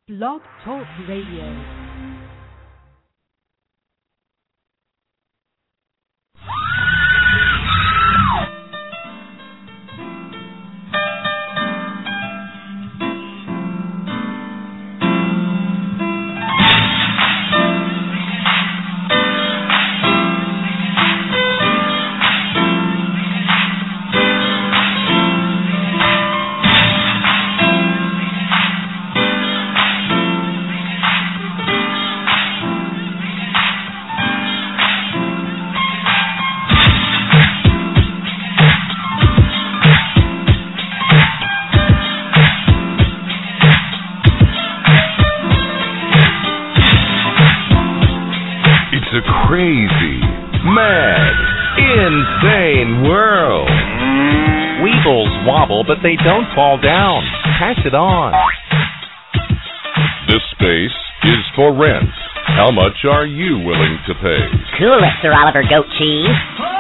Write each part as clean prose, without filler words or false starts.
Blog Talk Radio. Crazy, mad, insane world. Weebles wobble, but they don't fall down. Pass it on. This space is for rent. How much are you willing to pay? Cool it, Sir Oliver Goat Cheese.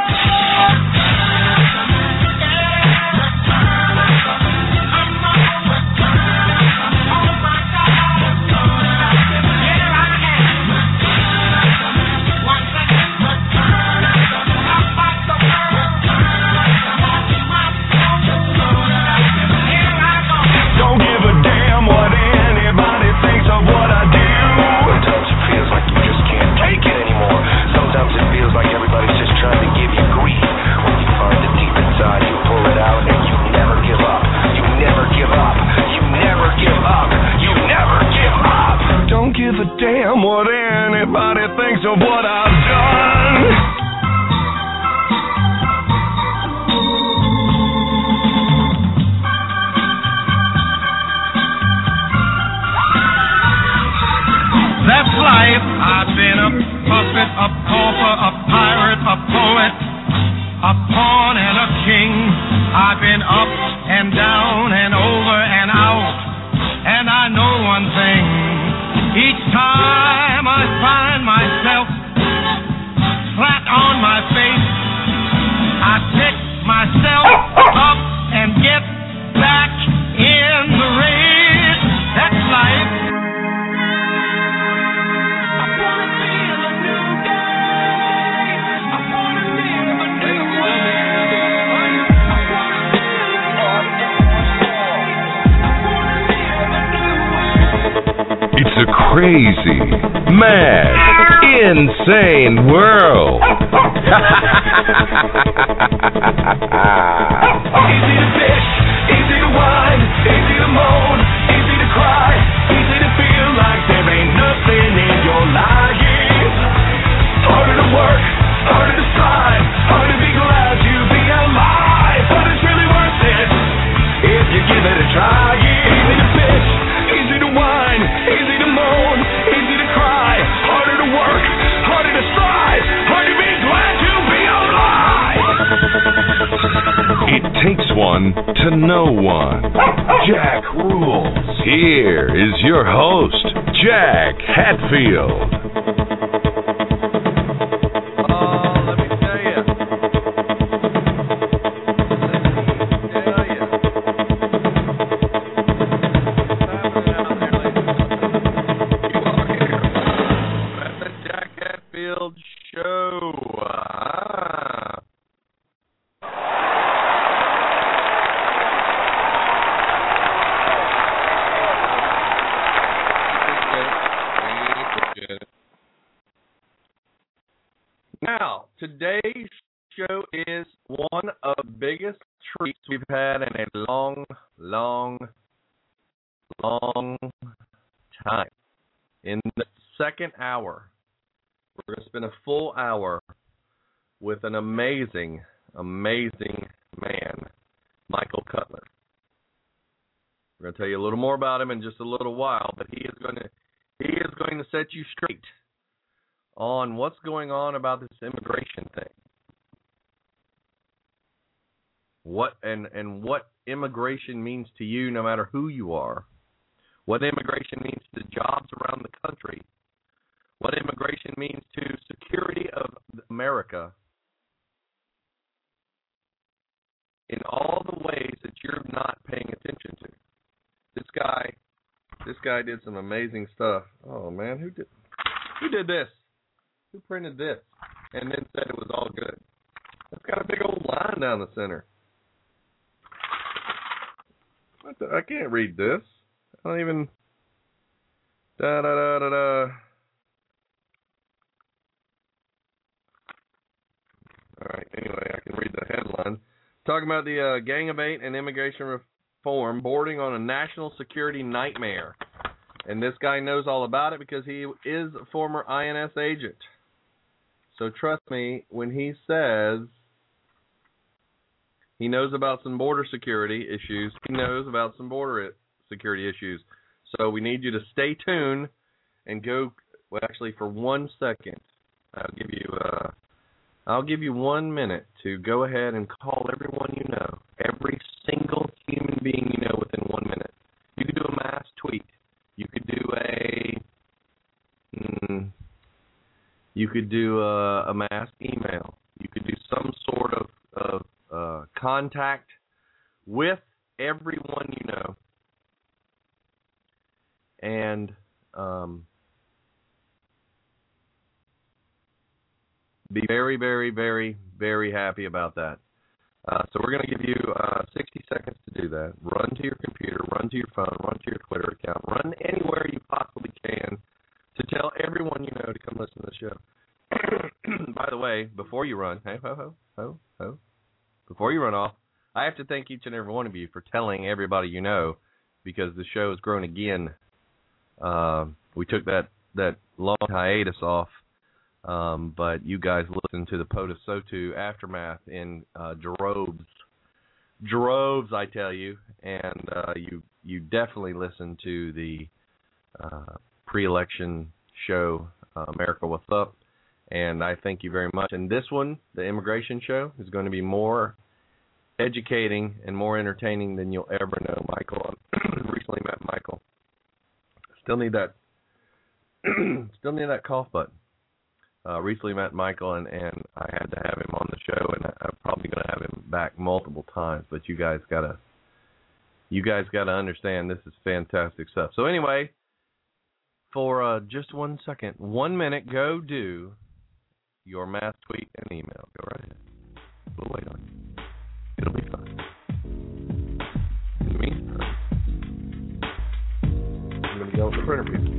Damn what anybody thinks of what I've done. That's life. I've been a puppet, a pauper, a pirate, a poet, a pawn and a king. I've been up and down and over and out, and I know one thing. Each time I find myself flat on my face, I pick myself up and get back in the race. That's life. I wanna feel a new day. I wanna live a new way. I wanna feel It's a crazy, mad, insane world. Easy to fish, easy to whine, easy to moan, easy to cry, easy to feel like there ain't nothing in your life. Harder to work, harder to strive, harder to be glad to be alive. But it's really worth it if you give it a try. Easy to fish, easy to whine, easy to moan, easy to cry, harder to work, harder to strive, harder to be glad to be alive. It takes one to know one. Jack rules. Here is your host, Jack Hatfield. Let me tell you. Show. Now, today's show is one of the biggest treats we've had in a long time. In the second hour, we're going to spend a full hour with an amazing man, Michael Cutler. We're going to tell you a little more about him in just a little while, but he is going to set you straight on what's going on about this immigration thing. What immigration means to you, no matter who you are. What immigration means to jobs around the country. What immigration means to security of America in all the ways that you're not paying attention to. This guy This guy did some amazing stuff. Oh man, who did this? Who printed this? And then said it was all good. It's got a big old line down the center. I can't read this. I don't even. Da da da da da. All right. Anyway, I can read the headline. Talking about the Gang of Eight and immigration reform bordering on a national security nightmare. And this guy knows all about it because he is a former INS agent. So trust me when he says he knows about some border security issues. He knows about some border security issues. So we need you to stay tuned and go. Well, actually, for 1 second, I'll give you 1 minute to go ahead and call everyone you know, every single human being you know within 1 minute. You could do a mass tweet. You could do a mass email. You could do some sort of contact with everyone you know, and be very, very, very, very happy about that. So we're going to give you 60 seconds to do that. Run to your computer, run to your phone, run to your Twitter account, run anywhere you possibly can to tell everyone you know to come listen to the show. By the way, before you run, before you run off, I have to thank each and every one of you for telling everybody you know, because the show has grown again. We took that long hiatus off. But you guys listen to the POTUS SOTU Aftermath in droves, I tell you, and you definitely listen to the pre-election show, America What's Up, and I thank you very much. And this one, the immigration show, is going to be more educating and more entertaining than you'll ever know. Michael, I recently met Michael. Still need that cough button. Recently met Michael, and I had to have him on the show, and I'm probably going to have him back multiple times. But you guys gotta understand, this is fantastic stuff. So anyway, for just 1 second, 1 minute, go do your mass tweet and email. Go right ahead. We'll wait on you. It'll be fine. In the meantime, I'm going to go with the printer people.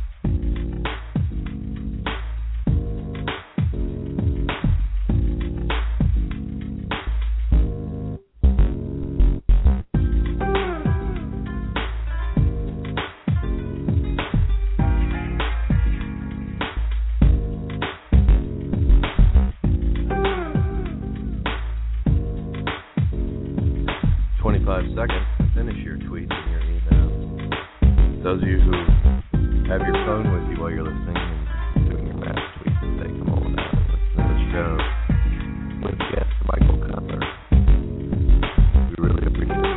Seconds to finish your tweets and your emails. Those of you who have your phone with you while you're listening and doing your mass tweets and say, come on out and listen to the show with guest Michael Cutler. We really appreciate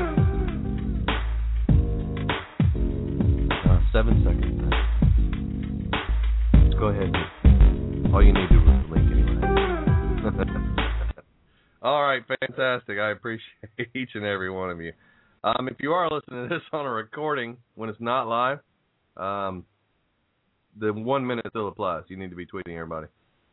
it. 7 seconds then. Let's go ahead and all you need to do is the link anyway. All right, fantastic. I appreciate each and every one of you. If you are listening to this on a recording when it's not live, the 1 minute still applies. You need to be tweeting everybody.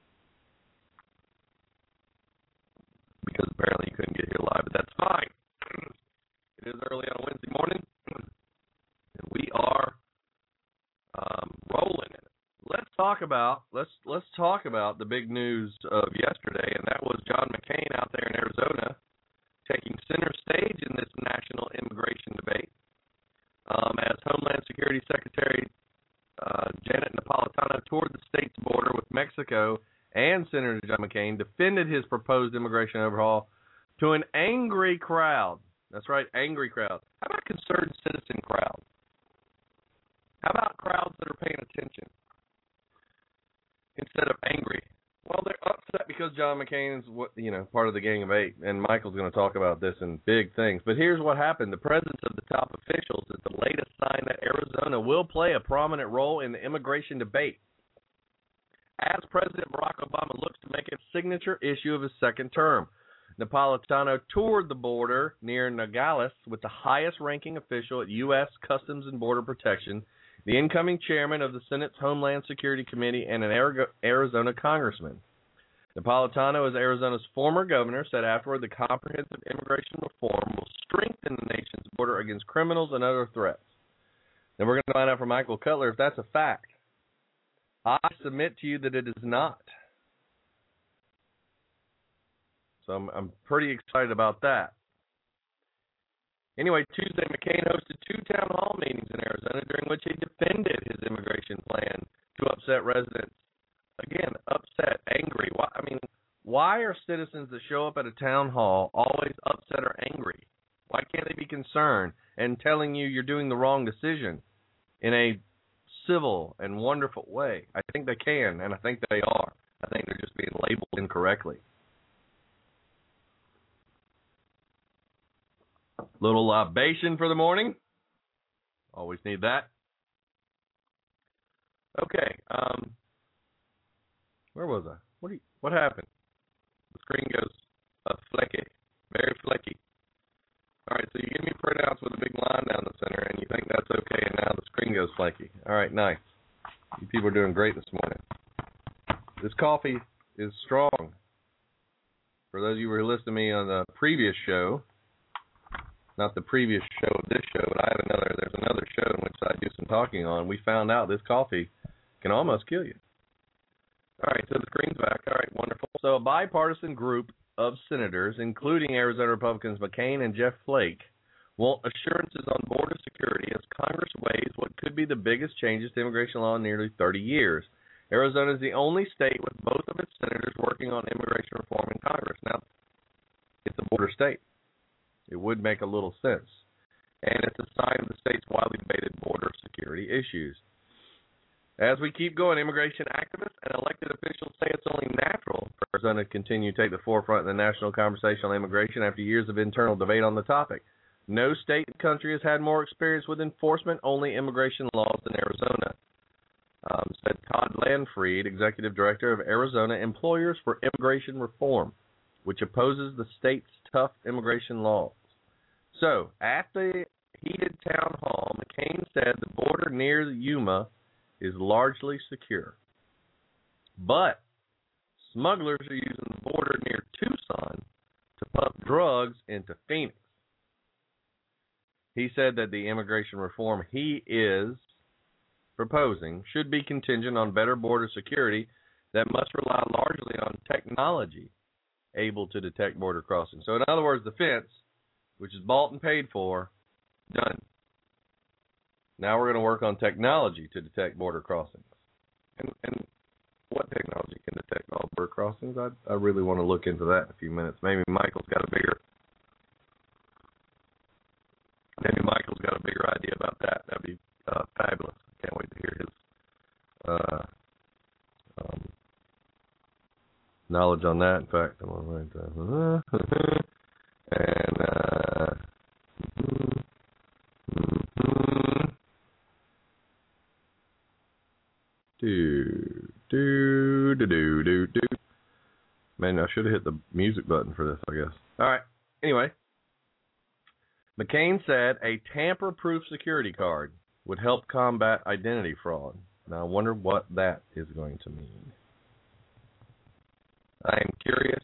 Because apparently you couldn't get here live, but that's fine. It is early on a Wednesday morning, and we are rolling in it. Let's talk about the big news of yesterday, and that was John McCain out there in Arizona taking center stage in this national immigration debate. As Homeland Security Secretary Janet Napolitano toured the state's border with Mexico, and Senator John McCain defended his proposed immigration overhaul to an angry crowd. That's right, angry crowd. How about concerned citizen crowd? How about crowds that are paying attention instead of angry? Well, they're upset because John McCain is part of the Gang of Eight, and Michael's going to talk about this in big things. But here's what happened. The presence of the top officials is the latest sign that Arizona will play a prominent role in the immigration debate, as President Barack Obama looks to make it a signature issue of his second term. Napolitano toured the border near Nogales with the highest-ranking official at U.S. Customs and Border Protection, the incoming chairman of the Senate's Homeland Security Committee, and an Arizona congressman. Napolitano, as Arizona's former governor, said afterward the comprehensive immigration reform will strengthen the nation's border against criminals and other threats. Then we're going to find out from Michael Cutler if that's a fact. I submit to you that it is not. So I'm pretty excited about that. Anyway, Tuesday, McCain hosted 2 town hall meetings in Arizona during which he defended his immigration plan to upset residents. Again, upset, angry. Why are citizens that show up at a town hall always upset or angry? Why can't they be concerned and telling you you're doing the wrong decision in a civil and wonderful way? I think they can, and I think they are. I think they're just being labeled incorrectly. Little libation for the morning. Always need that. Okay. Where was I? What happened? The screen goes flecky. Very flecky. All right, so you give me printouts with a big line down the center, and you think that's okay, and now the screen goes flaky. All right, nice. You people are doing great this morning. This coffee is strong. For those of you who were listening to me on the previous show, not the previous show of this show, but there's another show in which I do some talking on. We found out this coffee can almost kill you. All right, so the screen's back. All right, wonderful. So a bipartisan group of senators, including Arizona Republicans McCain and Jeff Flake, want assurances on border security as Congress weighs what could be the biggest changes to immigration law in nearly 30 years. Arizona is the only state with both of its senators working on immigration reform in Congress. Now, it's a border state. It would make a little sense. And it's a sign of the state's widely debated border security issues. As we keep going, immigration activists and elected officials say it's only natural for Arizona to continue to take the forefront in the national conversation on immigration after years of internal debate on the topic. No state in the country has had more experience with enforcement-only immigration laws than Arizona, said Todd Landfried, executive director of Arizona Employers for Immigration Reform, which opposes the state's tough immigration laws. So, at the heated town hall, McCain said the border near Yuma is largely secure. But smugglers are using the border near Tucson to pump drugs into Phoenix. He said that the immigration reform he is proposing should be contingent on better border security that must rely largely on technology able to detect border crossings. So in other words, the fence, which is bought and paid for, done. Now we're going to work on technology to detect border crossings. And what technology can detect all border crossings? I really want to look into that in a few minutes. Maybe Michael's got a bigger idea about that. That'd be fabulous. I can't wait to hear his knowledge on that. In fact, I'm going to write that. Man, I should have hit the music button for this, I guess. All right. Anyway, McCain said a tamper-proof security card would help combat identity fraud. Now, I wonder what that is going to mean. I am curious,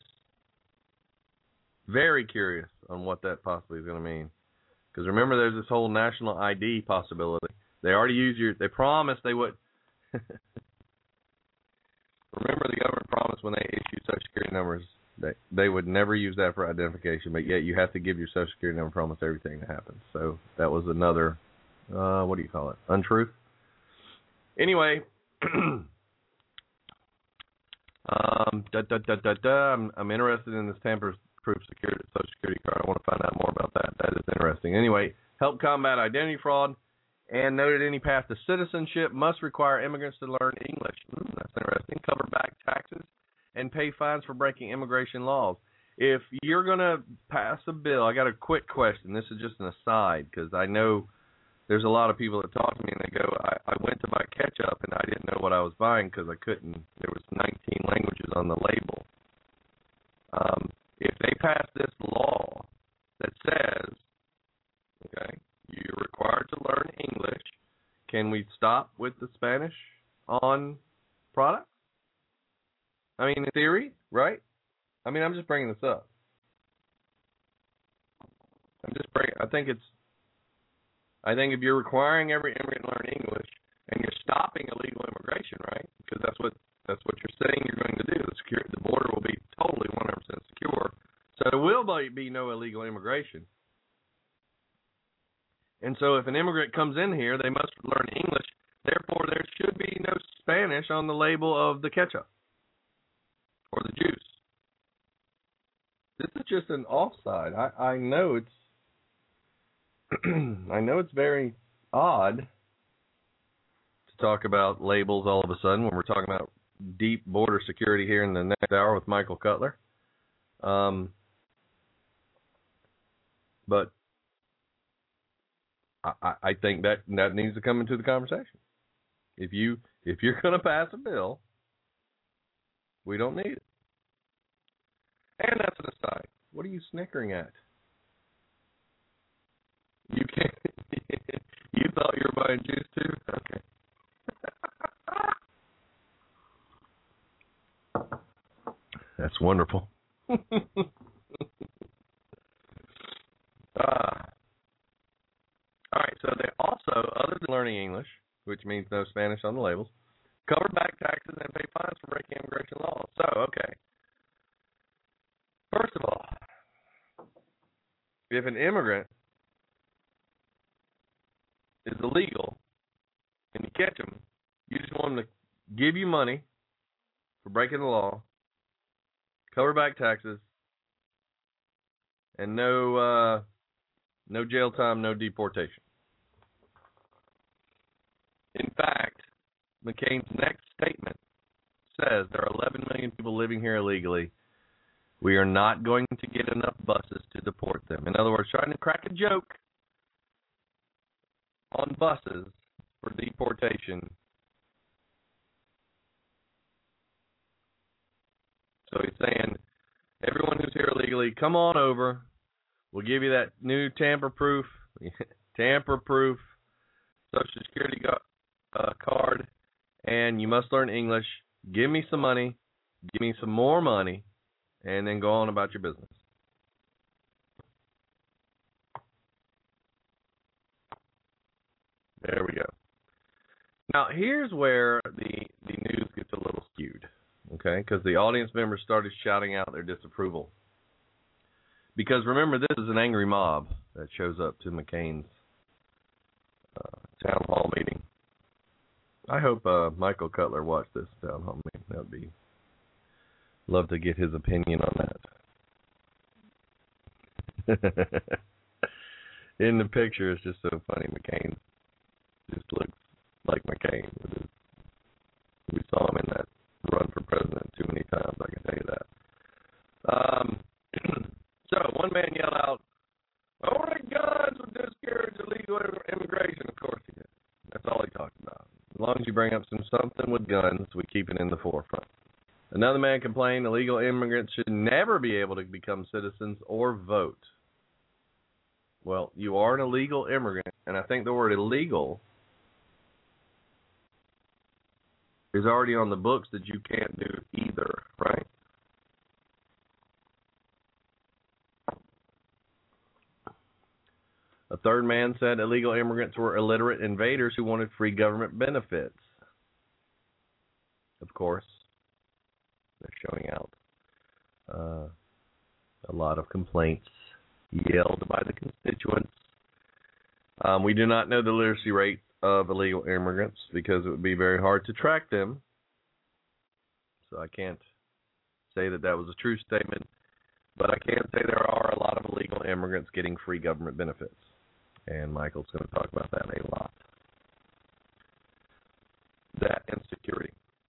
very curious on what that possibly is going to mean. Because remember, there's this whole national ID possibility. They already they promised they would. Remember, the government promised when they issued Social Security numbers that they would never use that for identification, but yet you have to give your Social Security number for almost everything that happens. So that was another, what do you call it, untruth? Anyway, I'm interested in this tamper-proof Social Security card. I want to find out more about that. That is interesting. Anyway, help combat identity fraud. And noted any path to citizenship must require immigrants to learn English. That's interesting. Cover back taxes and pay fines for breaking immigration laws. If you're going to pass a bill, I got a quick question. This is just an aside because I know there's a lot of people that talk to me and they go, I went to buy ketchup and I didn't know what I was buying because I couldn't. There was 19 languages on the label. If they pass stop with the Spanish on products? I mean, in theory, right? I mean, I'm just bringing this up. I think if you're requiring every immigrant to learn English and you're stopping illegal immigration, right? Because that's what you're saying you're going to do. The border will be totally 100% secure, so there will be no illegal immigration. And so if an immigrant comes in here, they must learn English. Therefore, there should be no Spanish on the label of the ketchup or the juice. This is just an offside. I know it's I know it's very odd to talk about labels all of a sudden when we're talking about deep border security here in the next hour with Michael Cutler. But I think that needs to come into the conversation. If you're going to pass a bill, we don't need it. And that's an aside. What are you snickering at? You can't. You thought you were buying juice too? Okay. That's wonderful. All right, so they also, other than learning English, which means no Spanish on the labels, cover back taxes and pay fines for breaking immigration laws. So, okay. First of all, if an immigrant is illegal and you catch them, you just want them to give you money for breaking the law, cover back taxes, and no jail time, no deportation. In fact, McCain's next statement says there are 11 million people living here illegally. We are not going to get enough buses to deport them. In other words, trying to crack a joke on buses for deportation. So he's saying, everyone who's here illegally, come on over. We'll give you that new tamper-proof Social Security card, and you must learn English. Give me some money. Give me some more money. And then go on about your business. There we go. Now, here's where the news gets a little skewed, okay? Because the audience members started shouting out their disapproval. Because remember, this is an angry mob that shows up to McCain's town hall meeting. I hope Michael Cutler watched this town hall meeting. That would be... Love to get his opinion on that. In the picture, it's just so funny. McCain just looks like McCain. We saw him in that run for president too many times, I can tell you that. So, one man yelled out, "Only guns would discourage illegal immigration." Of course he did. That's all he talked about. As long as you bring up something with guns, we keep it in the forefront. Another man complained illegal immigrants should never be able to become citizens or vote. Well, you are an illegal immigrant, and I think the word illegal is already on the books that you can't do either, right? A third man said illegal immigrants were illiterate invaders who wanted free government benefits. Of course. They're showing out a lot of complaints yelled by the constituents. We do not know the literacy rate of illegal immigrants because it would be very hard to track them. So I can't say that was a true statement, but I can say there are a lot of illegal immigrants getting free government benefits. And Michael's going to talk about that a lot. That and security.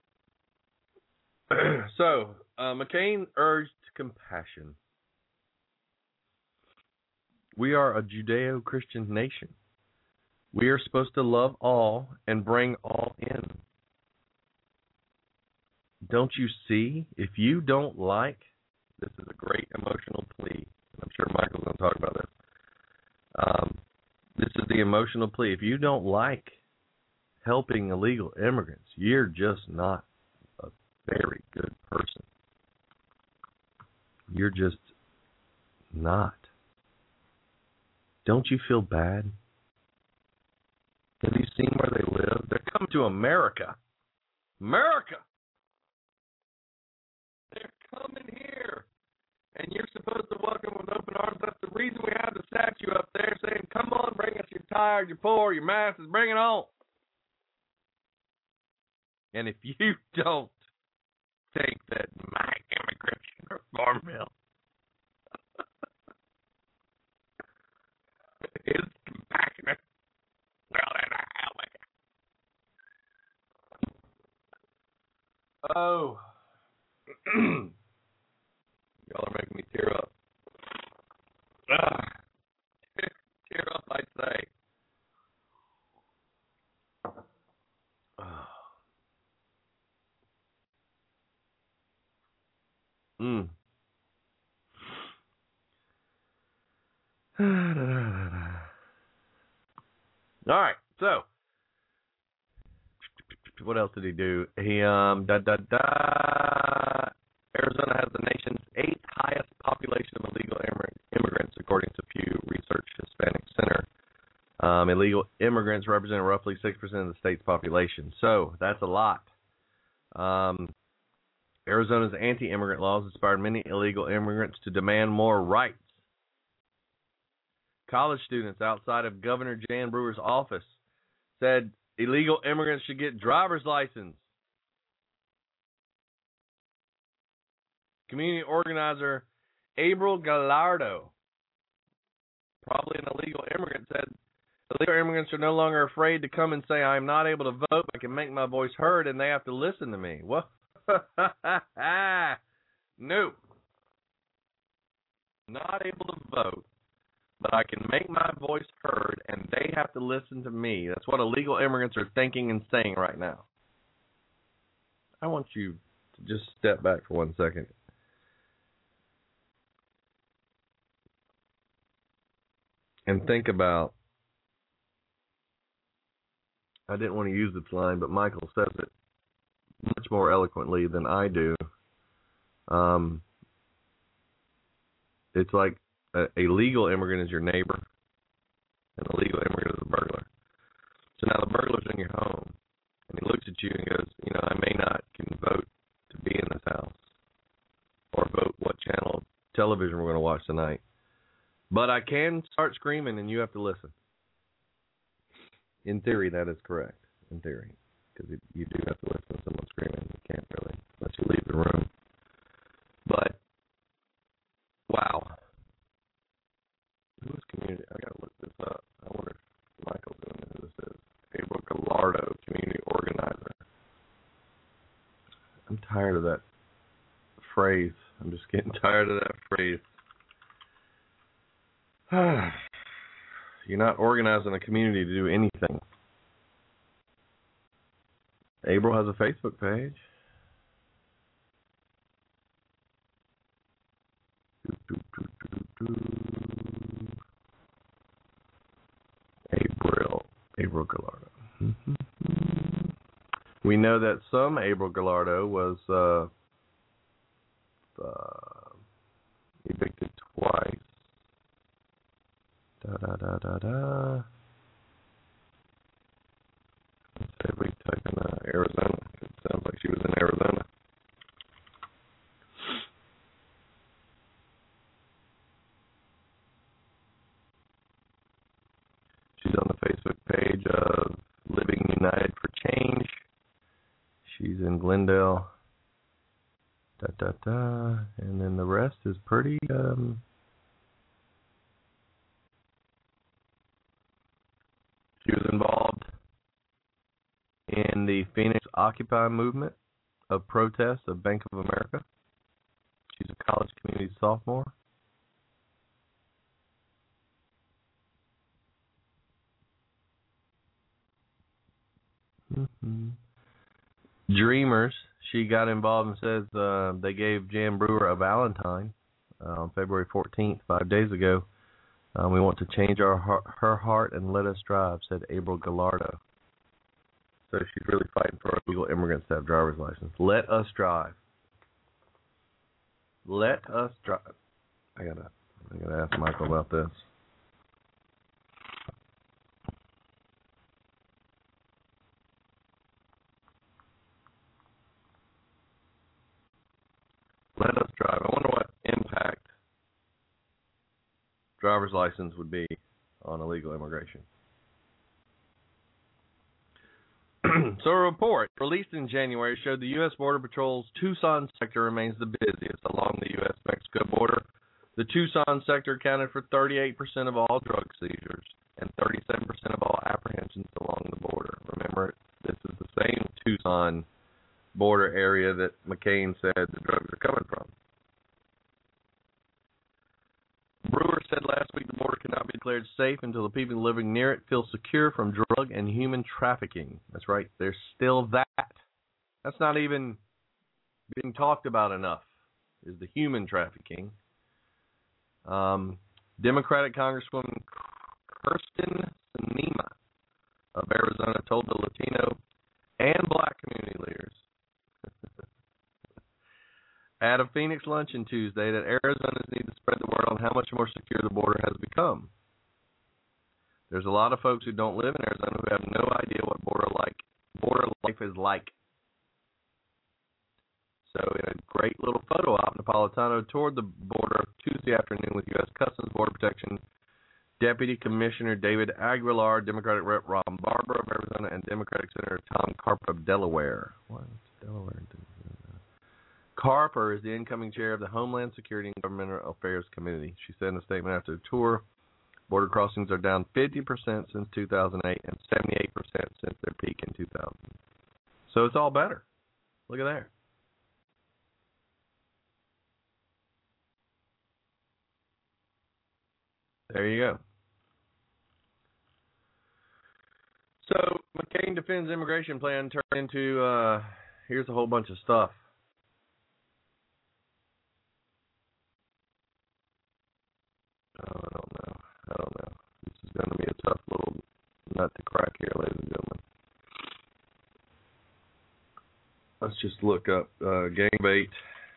So, McCain urged compassion. We are a Judeo-Christian nation. We are supposed to love all and bring all in. Don't you see? If you don't like, this is a great emotional plea. I'm sure Michael's going to talk about this. This is the emotional plea. If you don't like helping illegal immigrants, you're just not a very good person. You're just not. Don't you feel bad? Have you seen where they live? They're coming to America. America! They're coming here. And you're supposed to welcome with open arms. That's the reason we have the statue up there saying, come on, bring us your tired, your poor, your masses, bring it on. And if you don't think that my immigration reform bill is compassionate, well, then the hell with you. Oh. Y'all are making me tear up. Tear up, I say. All right, so what else did he do? He Arizona has the nation's 8th highest population of illegal immigrants, according to Pew Research Hispanic Center. Illegal immigrants represent roughly 6% of the state's population, so that's a lot. Arizona's anti-immigrant laws inspired many illegal immigrants to demand more rights. College students outside of Governor Jan Brewer's office said illegal immigrants should get driver's license. Community organizer April Gallardo, probably an illegal immigrant, said illegal immigrants are no longer afraid to come and say, I'm not able to vote, I can make my voice heard, and they have to listen to me. What? No. Not able to vote, but I can make my voice heard, and they have to listen to me. That's what illegal immigrants are thinking and saying right now. I want you to just step back for 1 second. And think about, I didn't want to use this line, but Michael says it much more eloquently than I do. It's like a legal immigrant is your neighbor, and a legal immigrant is a burglar. So now the burglar's in your home, and he looks at you and goes, I may not can vote to be in this house, or vote what channel of television we're going to watch tonight. But I can start screaming, and you have to listen. In theory, that is correct. In theory. Because you do have to listen to someone screaming. You can't really, unless you leave the room. But, wow. Who's community? I got to look this up. I wonder if Michael's doing who this is. April Gallardo, community organizer. I'm tired of that phrase. I'm just getting tired of that phrase. You're not organizing a community to do anything. April has a Facebook page. April Gallardo. We know that some April Gallardo was evicted twice. Let's say we type in Arizona. It sounds like she was in Arizona. She's on the Facebook page of Living United for Change. She's in Glendale. And then the rest is pretty she was involved in the Phoenix Occupy movement of protest of Bank of America. She's a college community sophomore. Dreamers, she got involved and says they gave Jan Brewer a Valentine on February 14th, 5 days ago. We want to change her heart and let us drive, said April Gallardo. So she's really fighting for illegal immigrants to have driver's license. Let us drive. Let us drive. I gotta ask Michael about this. Let us drive. I wonder what impact driver's license would be on illegal immigration. So a report released in January showed the U.S. Border Patrol's Tucson sector remains the busiest along the U.S.-Mexico border. The Tucson sector accounted for 38% of all drug seizures and 37% of all apprehensions along the border. Remember, this is the same Tucson border area that McCain said the drugs are coming from. Brewer said last week the border cannot be declared safe until the people living near it feel secure from drug and human trafficking. That's right, there's still that. That's not even being talked about enough, is the human trafficking. Democratic Congresswoman Kirsten Sinema of Arizona told the Latino and Black community leaders at a Phoenix luncheon Tuesday that Arizonans need to spread the word on how much more secure the border has become. There's a lot of folks who don't live in Arizona who have no idea what border life is like. So in a great little photo op, Napolitano toured the border Tuesday afternoon with U.S. Customs Border Protection Deputy Commissioner David Aguilar, Democratic Rep. Ron Barber of Arizona, and Democratic Senator Tom Carper of Delaware. What is Delaware? Carper is the incoming chair of the Homeland Security and Governmental Affairs Committee. She said in a statement after the tour, border crossings are down 50% since 2008 and 78% since their peak in 2000. So it's all better. Look at there. There you go. So McCain defends immigration plan turned into, here's a whole bunch of stuff. Oh, I don't know. This is going to be a tough little nut to crack here, ladies and gentlemen. Let's just look up gang bait.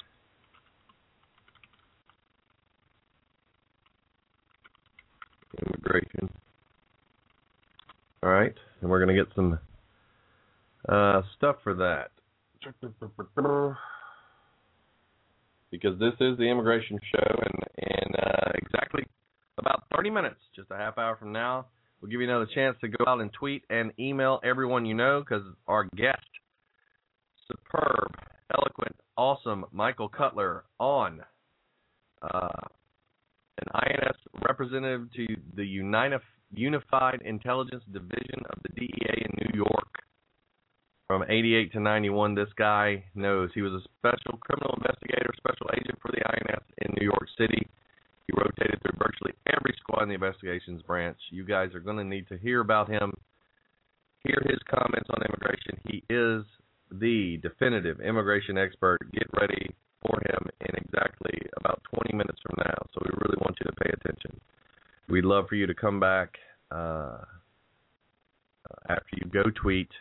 Immigration. All right, and we're going to get some stuff for that. Because this is the Immigration Show, and in exactly about 30 minutes, just a half hour from now, we'll give you another chance to go out and tweet and email everyone you know, because our guest, superb, eloquent, awesome Michael Cutler on an INS representative to the Unified Intelligence Division of the DEA in New York. From 88 to 91, this guy knows. He was a special criminal investigator, special agent for the INS in New York City. He rotated through virtually every squad in the investigations branch. You guys are going to need to hear about him, hear his comments on immigration. He is the definitive immigration expert. Get ready for him in exactly about 20 minutes from now. So we really want you to pay attention. We'd love for you to come back after you go tweet.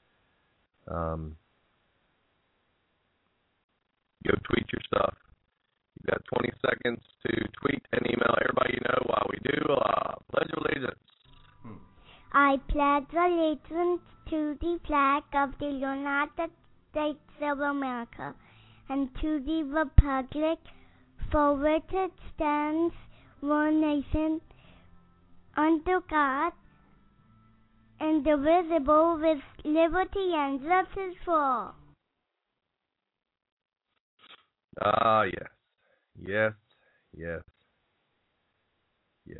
Go tweet your stuff. You've got 20 seconds to tweet and email everybody you know while we do Pledge of Allegiance. I pledge allegiance to the flag of the United States of America and to the republic for which it stands, one nation, under God, indivisible, with liberty and justice for all. Yes. Yes, yes, yes.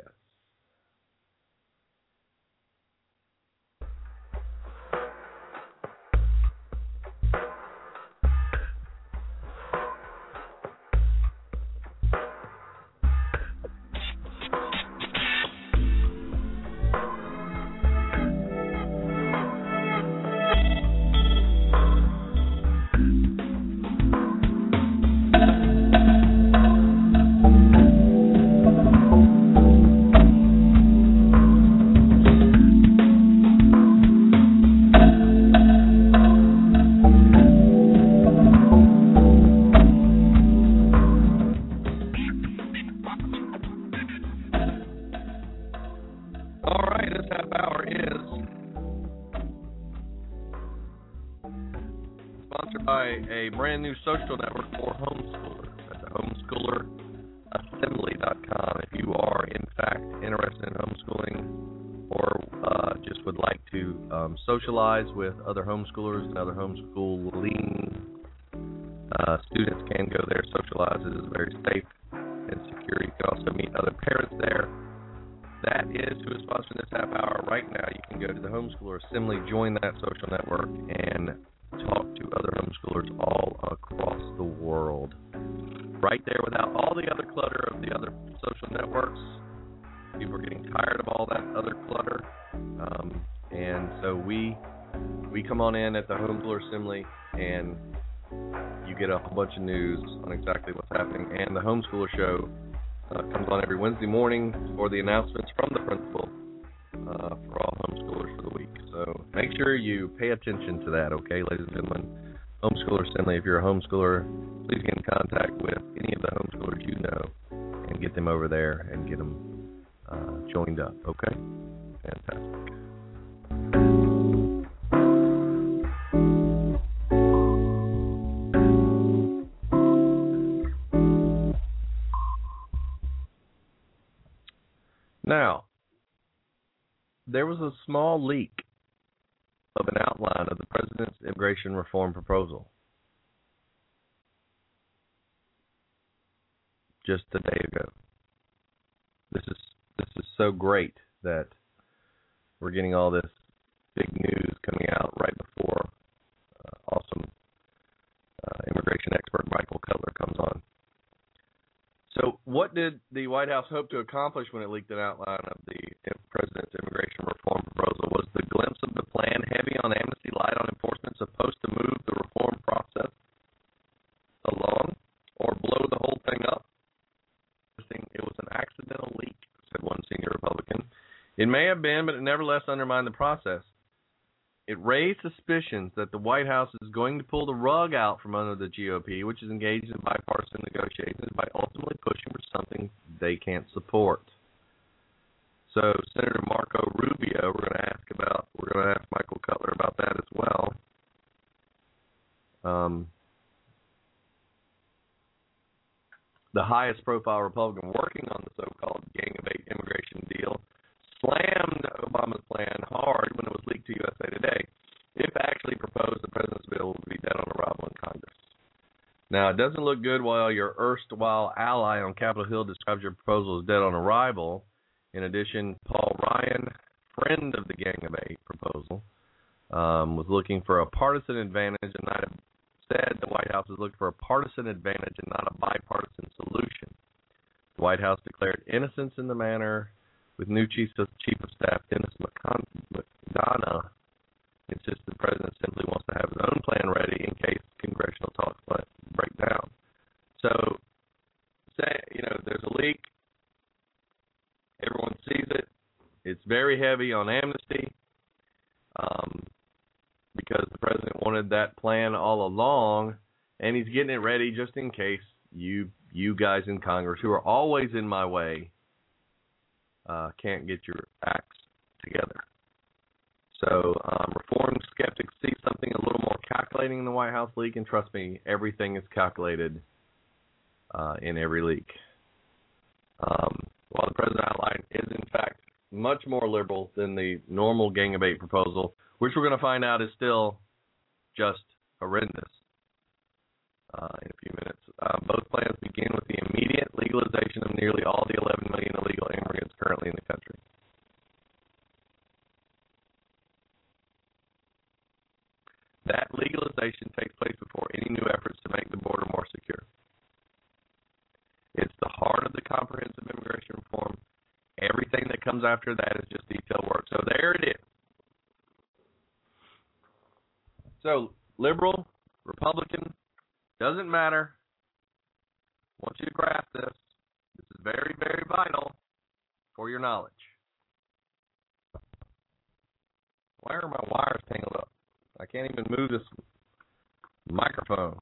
sponsored by a brand new social network for homeschoolers. That's homeschoolerassembly.com. If you are, in fact, interested in homeschooling or just would like to socialize with other homeschoolers and other homeschooling students, can go there, socialize. It is very safe and secure. You can also meet other parents there. That is who is sponsoring this half hour right now. You can go to the Homeschooler Assembly, join that social network, and talk to other homeschoolers all across the world. Right there, without all the other clutter of the other social networks. People are getting tired of all that other clutter. And so we come on in at the Homeschooler Assembly, and you get a whole bunch of news on exactly what's happening. And the Homeschooler Show comes on every Wednesday morning for the announcements from the principal for all homeschoolers for the week. So make sure you pay attention to that, okay, ladies and gentlemen. Homeschooler Assembly, if you're a homeschooler, please get in contact with any of the homeschoolers you know and get them over there and get them joined up, okay? Fantastic. Now, there was a small leak of an outline of the President's immigration reform proposal just a day ago. This is so great that we're getting all this big news coming out right before awesome immigration expert Michael Cutler comes on. So what did the White House hope to accomplish when it leaked an outline of the President's immigration reform proposal? Was the glimpse of the plan heavy on amnesty, light on enforcement, supposed to move the reform process along or blow the whole thing up? It was an accidental leak, said one senior Republican. It may have been, but it nevertheless undermined the process. It raised suspicions that the White House is going to pull the rug out from under the GOP, which is engaged in bipartisan negotiations, by ultimately pushing for something they can't support. So Senator Marco Rubio, we're going to ask Michael Cutler about that as well. The highest profile Republican working on the so-called Gang of Eight immigration deal slammed Obama's plan hard when it was leaked to USA Today. If actually proposed, the president's bill would be dead on arrival in Congress. Now, it doesn't look good while your erstwhile ally on Capitol Hill describes your proposal as dead on arrival. In addition, Paul Ryan, friend of the Gang of Eight proposal, was looking for a partisan advantage and said the White House is looking for a partisan advantage and not a bipartisan solution. The White House declared innocence in the matter, with new Chief of Staff Dennis McDonough insists the president simply wants to have his own plan ready in case congressional talks break down. So, there's a leak. Everyone sees it. It's very heavy on amnesty because the president wanted that plan all along, and he's getting it ready just in case you guys in Congress, who are always in my way, can't get your acts together. So reform skeptics see something a little more calculating in the White House leak, and trust me, everything is calculated in every leak. While the president outline is, in fact, much more liberal than the normal Gang of Eight proposal, which we're going to find out is still just horrendous in a few minutes. Both plans begin with the immediate legalization of nearly all the 11 million illegal immigrants currently in the country. That legalization takes place before any new efforts to make the border more secure. It's the heart of the comprehensive immigration reform. Everything that comes after that is just detail work. So there it is. So liberal, Republican, doesn't matter. I want you to grasp this. This is very, very vital for your knowledge. Why are my wires tangled up? I can't even move this microphone.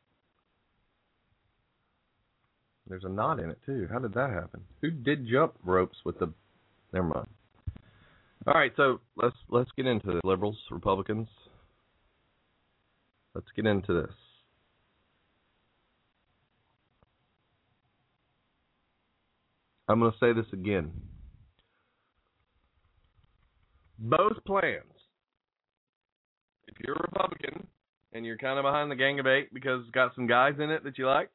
There's a knot in it, too. How did that happen? Who did jump ropes with the... Never mind. All right, so let's get into the liberals, Republicans. Let's get into this. I'm going to say this again. Both plans, if you're a Republican and you're kind of behind the Gang of Eight because it's got some guys in it that you like,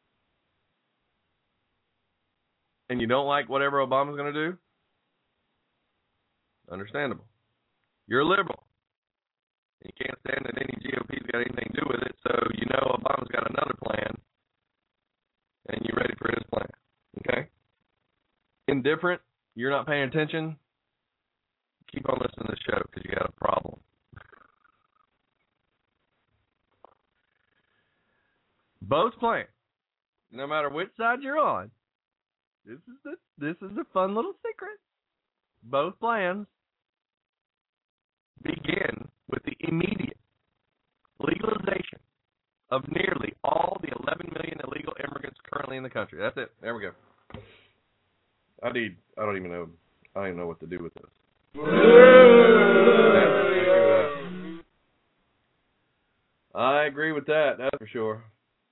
and you don't like whatever Obama's going to do, understandable. You're a liberal. You can't stand that any GOP's got anything to do with it, so you know Obama's got another plan, and you're ready for his plan. Okay? Indifferent, you're not paying attention, keep on listening to the show because you got a problem. Both plans, no matter which side you're on, this is a fun little secret. Both plans begin with the immediate legalization of nearly all the 11 million illegal immigrants currently in the country. That's it. There we go. I don't even know what to do with this. I agree with that. That's for sure.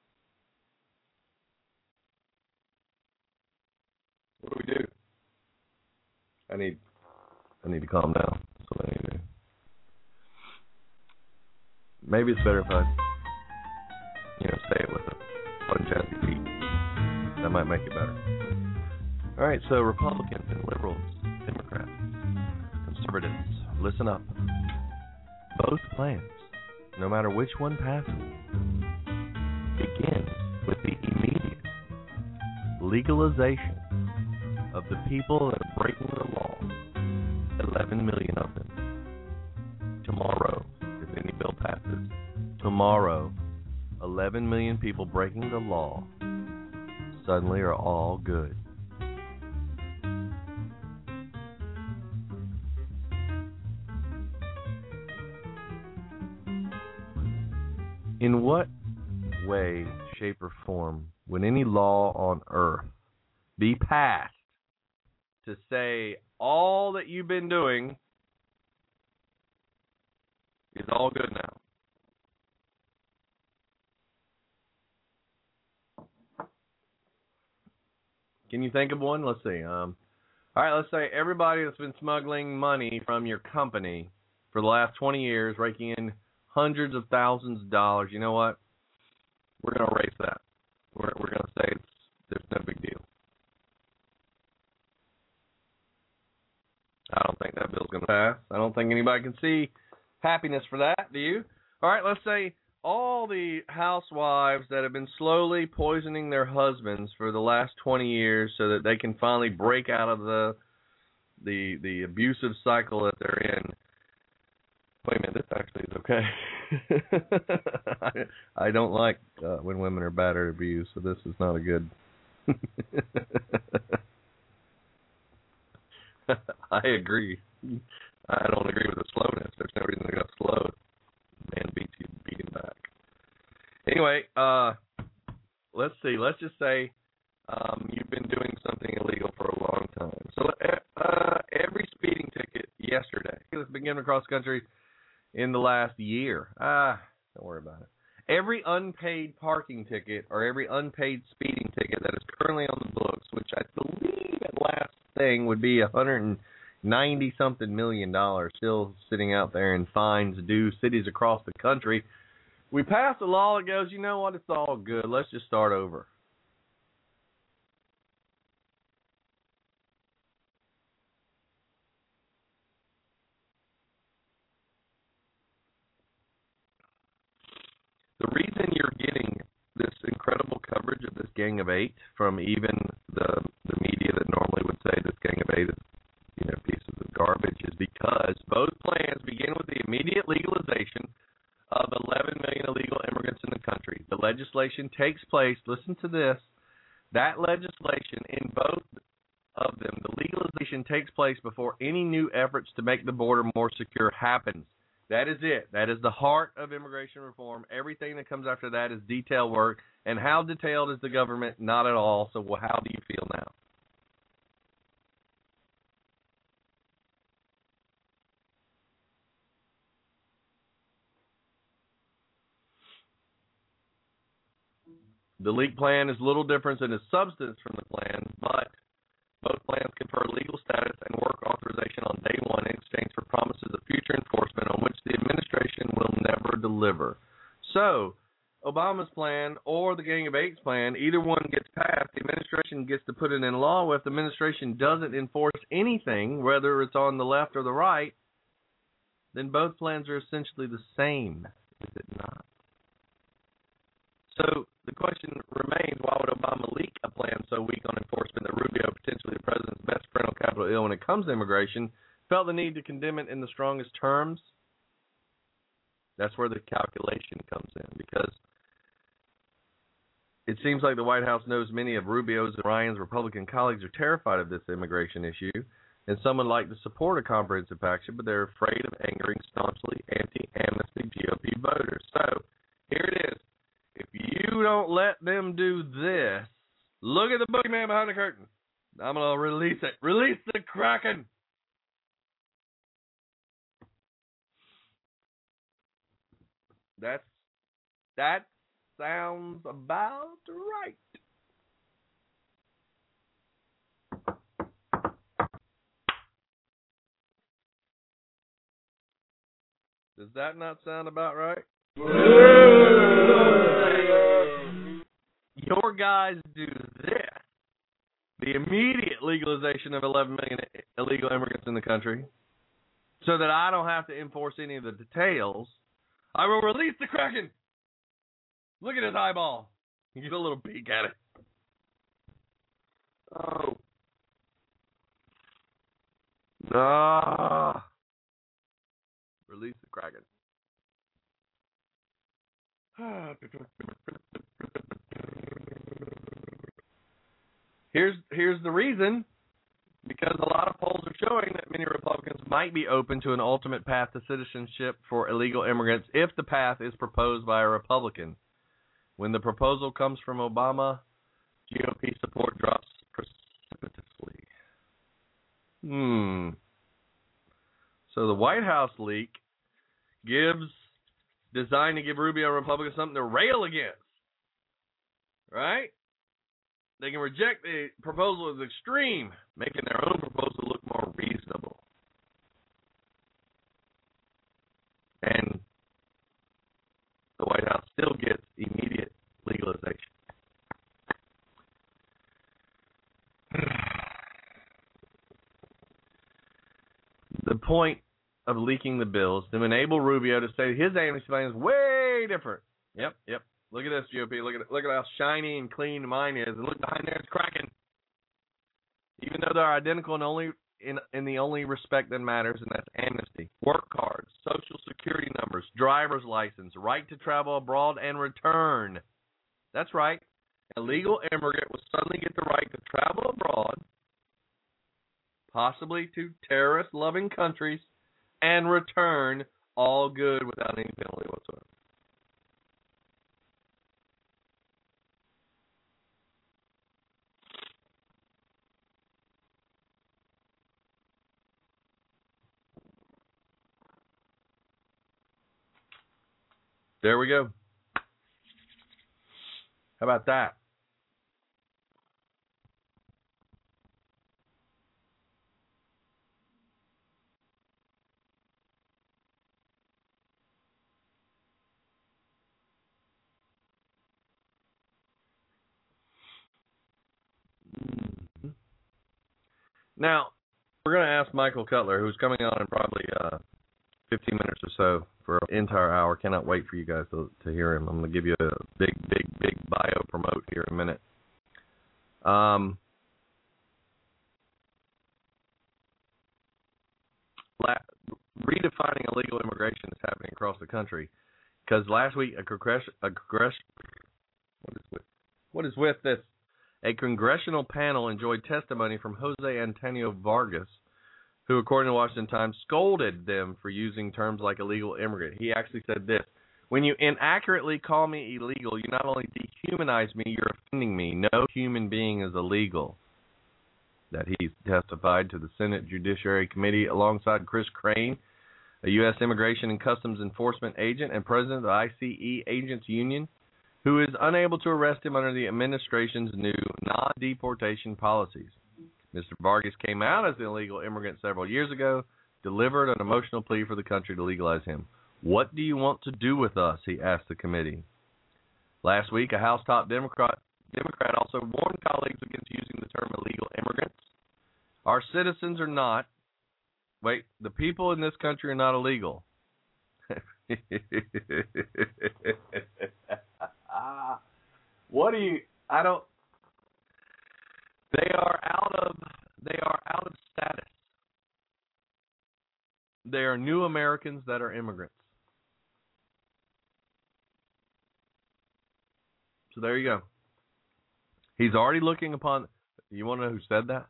What do we do? I need to calm down. That's what I need to do. Maybe it's better if I, say it with a fun, jazzy beat. That might make it better. All right, so Republicans and liberals, Democrats, conservatives, listen up. Both plans, no matter which one passes, begins with the immediate legalization of the people that are breaking the law, 11 million of them. Tomorrow, if any bill passes, tomorrow, 11 million people breaking the law suddenly are all good. In what way, shape, or form would any law on earth be passed to say all that you've been doing is all good now? Can you think of one? Let's see. All right, let's say everybody that's been smuggling money from your company for the last 20 years, raking in hundreds of thousands of dollars. You know what? We're going to erase that. We're going to say there's no big deal. I don't think that bill's going to pass. I don't think anybody can see happiness for that. Do you? All right, let's say all the housewives that have been slowly poisoning their husbands for the last 20 years so that they can finally break out of the abusive cycle that they're in. Wait a minute, this actually is okay. I don't like when women are battered or abused, so this is not a good... I agree. I don't agree with the slowness. There's no reason to go slow. Man beats you, beat him back. Anyway, let's see. Let's just say you've been doing something illegal for a long time. So every speeding ticket yesterday, it's been given across the country in the last year. Don't worry about it. Every unpaid parking ticket or every unpaid speeding ticket that is currently on the books, which I believe at last thing would be $190-something million still sitting out there in fines due cities across the country. We passed a law that goes, you know what, it's all good. Let's just start over. The reason you're getting this incredible coverage of this Gang of Eight from even the media that normally would say this Gang of Eight is, pieces of garbage is because both plans begin with the immediate legalization of 11 million illegal immigrants in the country. The legislation takes place, listen to this, that legislation in both of them, the legalization takes place before any new efforts to make the border more secure happens. That is it. That is the heart of immigration reform. Everything that comes after that is detail work. And how detailed is the government? Not at all. So how do you feel now? The leaked plan is little different in its substance from the plan, but both plans confer legal status and work authorization on day one in exchange for promises of future enforcement on which the administration will never deliver. So, Obama's plan or the Gang of Eights plan, either one gets passed, the administration gets to put it in law. If the administration doesn't enforce anything, whether it's on the left or the right, then both plans are essentially the same, is it not? So the question remains, why would Obama leak a plan so weak on enforcement that Rubio, potentially the president's best friend on Capitol Hill when it comes to immigration, felt the need to condemn it in the strongest terms? That's where the calculation comes in, because it seems like the White House knows many of Rubio's and Ryan's Republican colleagues are terrified of this immigration issue, and some would like to support a comprehensive package, but they're afraid of angering staunchly anti-amnesty GOP voters. So here it is. If you don't let them do this, look at the boogeyman behind the curtain. I'm going to release it. Release the Kraken. That sounds about right. Does that not sound about right? Your guys do this. The immediate legalization of 11 million illegal immigrants in the country, so that I don't have to enforce any of the details. I will release the Kraken. Look at his eyeball. You get a little peek at it. Oh. Ah. Release the Kraken. Here's the reason. Because a lot of polls are showing that many Republicans might be open to an ultimate path to citizenship for illegal immigrants if the path is proposed by a Republican. When the proposal comes from Obama, GOP support drops precipitously. So the White House leak designed to give Rubio and Republicans something to rail against. Right? They can reject the proposal as extreme, making their own proposal look more reasonable. And the White House still gets immediate legalization. The point of leaking the bills to enable Rubio to say his amnesty plan is way different. Yep. Look at this, GOP. Look at how shiny and clean mine is. And look behind there, it's cracking. Even though they're identical in the only respect that matters, and that's amnesty. Work cards, social security numbers, driver's license, right to travel abroad and return. That's right. A legal immigrant will suddenly get the right to travel abroad, possibly to terrorist-loving countries, and return all good without any penalty whatsoever. There we go. How about that? Now, we're going to ask Michael Cutler, who's coming on in probably 15 minutes or so for an entire hour. Cannot wait for you guys to hear him. I'm going to give you a big bio promote here in a minute. Redefining illegal immigration is happening across the country. Because last week, a congressional panel enjoyed testimony from Jose Antonio Vargas, who, according to the Washington Times, scolded them for using terms like illegal immigrant. He actually said this: "When you inaccurately call me illegal, you not only dehumanize me, you're offending me. No human being is illegal." That he testified to the Senate Judiciary Committee alongside Chris Crane, a U.S. Immigration and Customs Enforcement agent and president of the ICE Agents Union, who is unable to arrest him under the administration's new non-deportation policies. Mr. Vargas came out as an illegal immigrant several years ago, delivered an emotional plea for the country to legalize him. What do you want to do with us? He asked the committee. Last week, a House top Democrat also warned colleagues against using the term illegal immigrants. Our citizens are not. Wait, the people in this country are not illegal. What do you? I don't. They are out of status. They are new Americans that are immigrants. So there you go. He's already looking upon. You want to know who said that?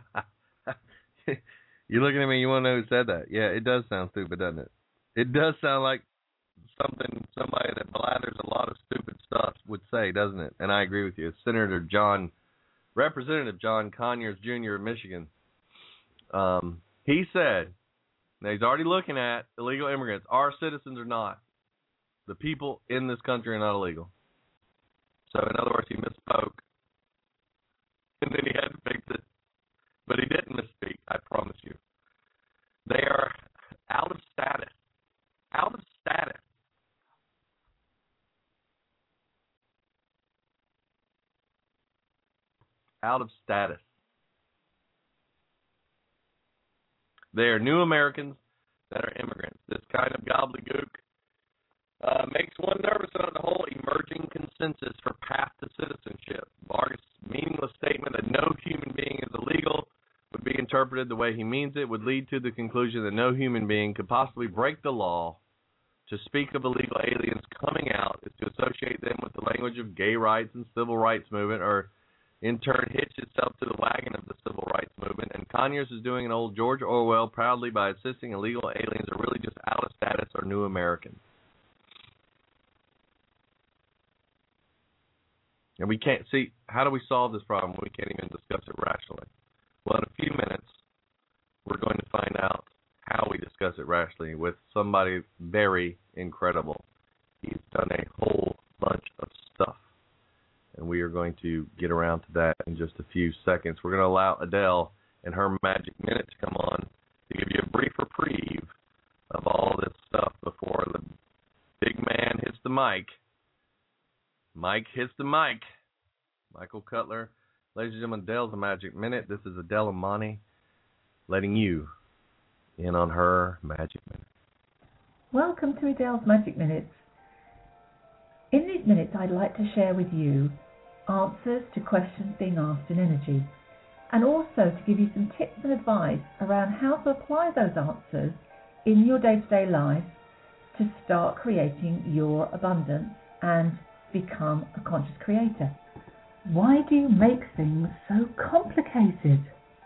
You're looking at me. You want to know who said that? Yeah, it does sound stupid, doesn't it? It does sound like somebody that blathers a lot of stupid stuff would say, doesn't it? And I agree with you. It's Representative John Conyers Jr. of Michigan. He said, now he's already looking at illegal immigrants. Our citizens are not. The people in this country are not illegal. So in other words, he misspoke. And then he had to fix it. But he didn't misspeak, I promise you. They are out of status. Out of status. Out of status. They are new Americans that are immigrants. This kind of gobbledygook makes one nervous about the whole emerging consensus for path to citizenship. Vargas' meaningless statement that no human being is illegal would be interpreted the way he means it would lead to the conclusion that no human being could possibly break the law. To speak of illegal aliens coming out is to associate them with the language of gay rights and civil rights movement, or in turn hitch itself to the wagon of the civil rights movement. And Conyers is doing an old George Orwell proudly by insisting illegal aliens are really just out of status or new Americans. And we can't see, how do we solve this problem? We can't even discuss it rationally. Well, in a few minutes, we're going to find out how we discuss it rationally with somebody very incredible. He's done a whole bunch of stuff. And we are going to get around to that in just a few seconds. We're going to allow Adele and her Magic Minute to come on to give you a brief reprieve of all this stuff before the big man hits the mic. Mike hits the mic. Michael Cutler. Ladies and gentlemen, Adele's Magic Minute. This is Adele Amani letting you in on her Magic Minute. Welcome to Adele's Magic Minutes. In these minutes, I'd like to share with you answers to questions being asked in energy, and also to give you some tips and advice around how to apply those answers in your day-to-day life to start creating your abundance and become a conscious creator. Why do you make things so complicated?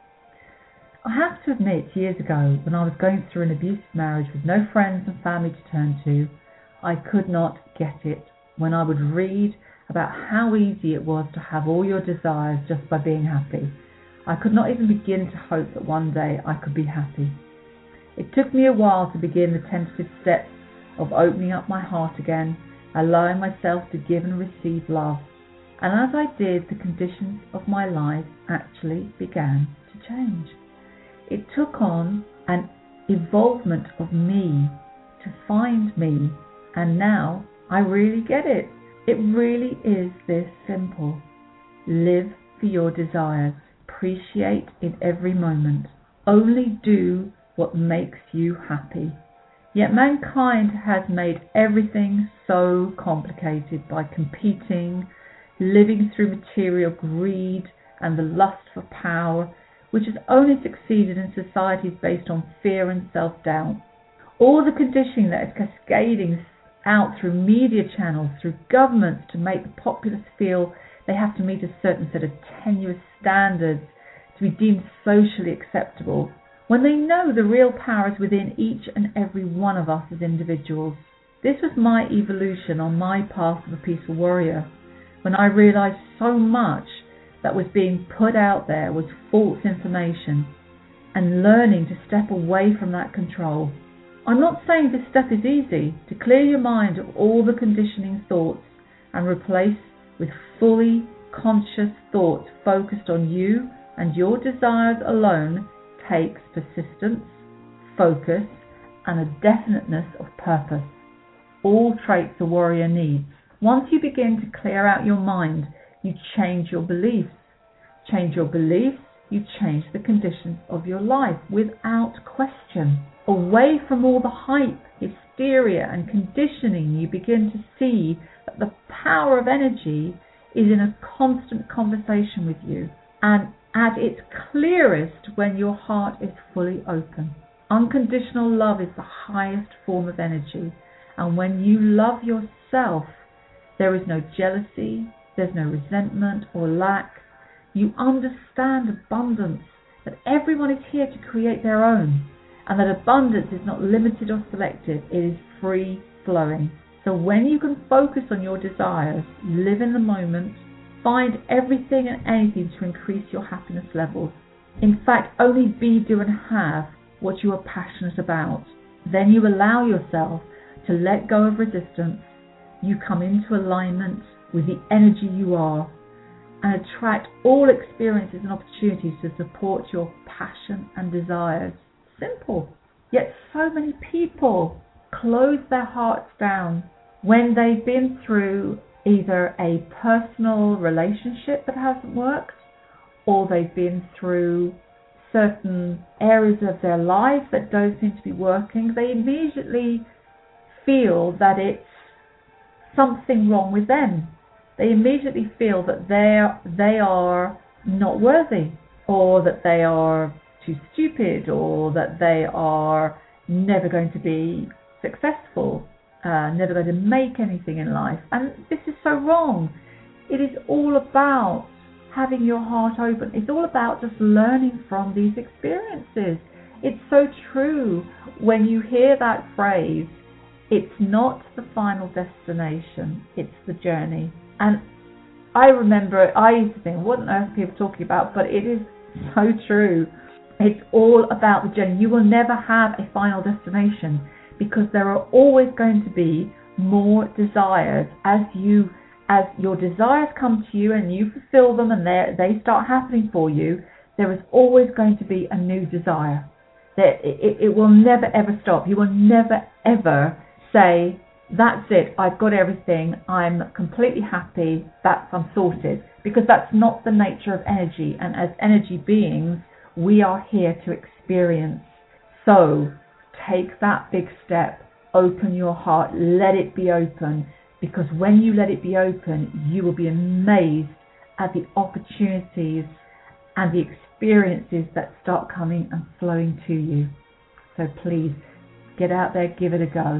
I have to admit, years ago, when I was going through an abusive marriage with no friends and family to turn to, I could not get it when I would read about how easy it was to have all your desires just by being happy. I could not even begin to hope that one day I could be happy. It took me a while to begin the tentative steps of opening up my heart again, allowing myself to give and receive love. And as I did, the conditions of my life actually began to change. It took on an evolvement of me to find me, and now I really get it. It really is this simple. Live for your desires. Appreciate in every moment. Only do what makes you happy. Yet mankind has made everything so complicated by competing, living through material greed and the lust for power, which has only succeeded in societies based on fear and self-doubt. All the conditioning that is cascading out through media channels, through governments, to make the populace feel they have to meet a certain set of tenuous standards to be deemed socially acceptable, when they know the real power is within each and every one of us as individuals. This was my evolution on my path of a peaceful warrior, when I realized so much that was being put out there was false information, and learning to step away from that control. I'm not saying this step is easy, to clear your mind of all the conditioning thoughts and replace with fully conscious thought focused on you and your desires alone takes persistence, focus, and a definiteness of purpose. All traits a warrior needs. Once you begin to clear out your mind, you change your beliefs. Change your beliefs, you change the conditions of your life without question. Away from all the hype, hysteria, and conditioning, you begin to see that the power of energy is in a constant conversation with you and at its clearest when your heart is fully open. Unconditional love is the highest form of energy, and when you love yourself, there is no jealousy, there's no resentment or lack. You understand abundance, that everyone is here to create their own, and that abundance is not limited or selective, it is free flowing. So when you can focus on your desires, live in the moment, find everything and anything to increase your happiness levels. In fact, only be, do and have what you are passionate about. Then you allow yourself to let go of resistance. You come into alignment with the energy you are and attract all experiences and opportunities to support your passion and desires. Simple. Yet so many people close their hearts down when they've been through either a personal relationship that hasn't worked, or they've been through certain areas of their life that don't seem to be working. They immediately feel that it's something wrong with them. They immediately feel that they are not worthy, or that they are too stupid, or that they are never going to be successful, never going to make anything in life. And this is so wrong. It is all about having your heart open. It's all about just learning from these experiences. It's so true when you hear that phrase, it's not the final destination, it's the journey. And I remember, I used to think, what on earth are people talking about? But it is so true. It's all about the journey. You will never have a final destination, because there are always going to be more desires. As your desires come to you and you fulfill them and they start happening for you, there is always going to be a new desire. It will never ever stop. You will never ever say, that's it, I've got everything, I'm completely happy, I'm sorted. Because that's not the nature of energy. And as energy beings, we are here to experience. So take that big step, open your heart, let it be open, because when you let it be open, you will be amazed at the opportunities and the experiences that start coming and flowing to you. So please, get out there, give it a go.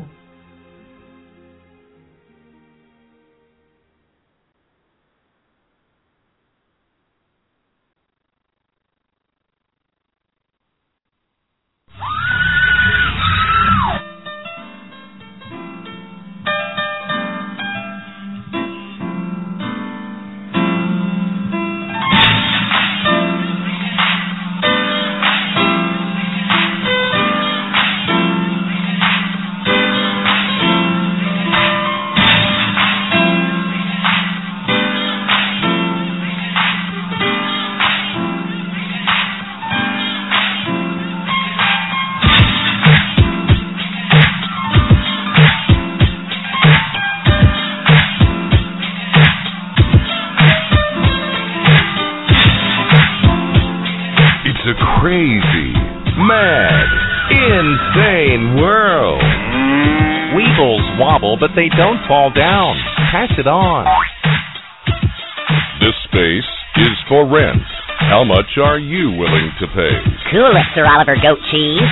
Crazy, mad, insane world. Weebles wobble, but they don't fall down. Pass it on. This space is for rent. How much are you willing to pay? Cool it, Sir Oliver Goat Cheese.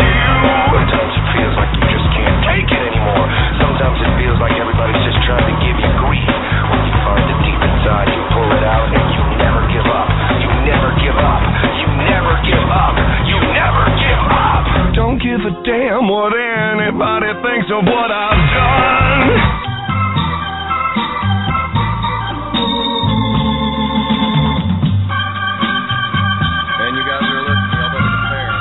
Like everybody's just trying to give of what I've done. And you guys are listening. Y'all better compare.